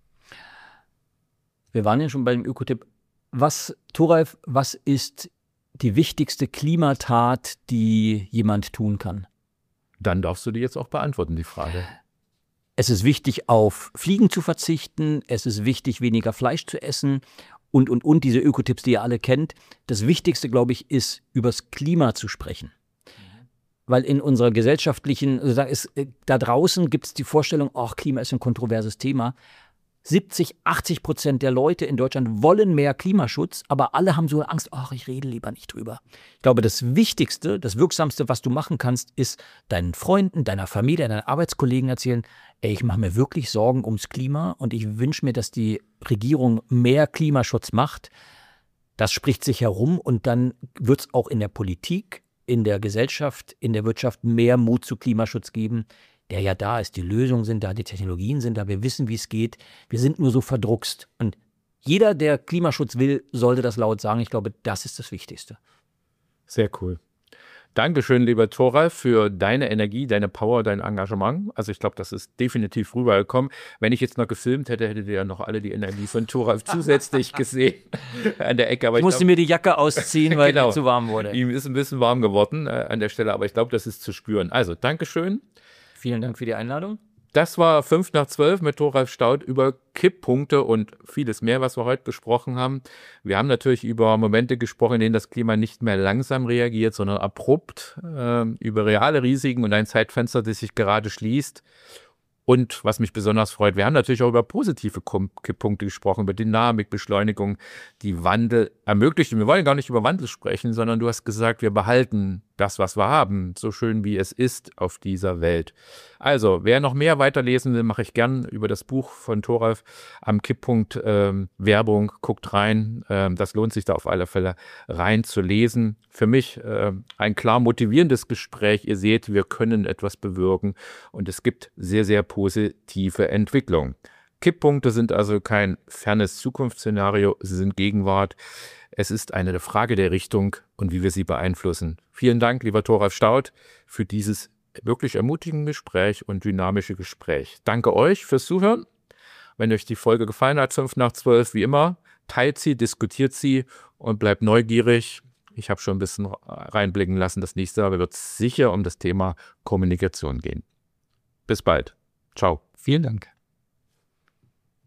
wir waren ja schon beim Ökotipp. Was, Thoralf, was ist die wichtigste Klimatat, die jemand tun kann? Dann darfst du die jetzt auch beantworten, die Frage. Es ist wichtig, auf Fliegen zu verzichten. Es ist wichtig, weniger Fleisch zu essen. Und, und, und, diese Ökotipps, die ihr alle kennt. Das Wichtigste, glaube ich, ist, übers Klima zu sprechen. Mhm. Weil in unserer gesellschaftlichen, also da, ist, da draußen gibt es die Vorstellung, ach, Klima ist ein kontroverses Thema. siebzig, achtzig Prozent der Leute in Deutschland wollen mehr Klimaschutz, aber alle haben so Angst, ach, ich rede lieber nicht drüber. Ich glaube, das Wichtigste, das Wirksamste, was du machen kannst, ist deinen Freunden, deiner Familie, deinen Arbeitskollegen erzählen, ey, ich mache mir wirklich Sorgen ums Klima und ich wünsche mir, dass die Regierung mehr Klimaschutz macht. Das spricht sich herum und dann wird es auch in der Politik, in der Gesellschaft, in der Wirtschaft mehr Mut zu Klimaschutz geben, der ja da ist. Die Lösungen sind da, die Technologien sind da, wir wissen, wie es geht. Wir sind nur so verdruckst. Und jeder, der Klimaschutz will, sollte das laut sagen. Ich glaube, das ist das Wichtigste. Sehr cool. Dankeschön, lieber Thoralf, für deine Energie, deine Power, dein Engagement. Also ich glaube, das ist definitiv rübergekommen. Wenn ich jetzt noch gefilmt hätte, hättet ihr ja noch alle die Energie von Thoralf zusätzlich gesehen an der Ecke. Aber ich, ich musste glaub, mir die Jacke ausziehen, weil genau, es zu warm wurde. Ihm ist ein bisschen warm geworden äh, an der Stelle, aber ich glaube, das ist zu spüren. Also, Dankeschön. Vielen Dank für die Einladung. Das war fünf nach zwölf mit Thoralf Staudt über Kipppunkte und vieles mehr, was wir heute besprochen haben. Wir haben natürlich über Momente gesprochen, in denen das Klima nicht mehr langsam reagiert, sondern abrupt, äh, über reale Risiken und ein Zeitfenster, das sich gerade schließt. Und was mich besonders freut, wir haben natürlich auch über positive Kipppunkte gesprochen, über Dynamik, Beschleunigung, die Wandel ermöglicht. Und wir wollen gar nicht über Wandel sprechen, sondern du hast gesagt, wir behalten das, was wir haben, so schön wie es ist auf dieser Welt. Also, wer noch mehr weiterlesen will, mache ich gern über das Buch von Thoralf am Kipppunkt ähm, Werbung. Guckt rein, ähm, das lohnt sich da auf alle Fälle rein zu lesen. Für mich äh, ein klar motivierendes Gespräch. Ihr seht, wir können etwas bewirken und es gibt sehr, sehr positive Entwicklung. Kipppunkte sind also kein fernes Zukunftsszenario, sie sind Gegenwart. Es ist eine Frage der Richtung und wie wir sie beeinflussen. Vielen Dank, lieber Thoralf Staudt, für dieses wirklich ermutigende Gespräch und dynamische Gespräch. Danke euch fürs Zuhören. Wenn euch die Folge gefallen hat, fünf nach zwölf, wie immer, teilt sie, diskutiert sie und bleibt neugierig. Ich habe schon ein bisschen reinblicken lassen. Das nächste Mal wird es sicher um das Thema Kommunikation gehen. Bis bald. Ciao. Vielen Dank.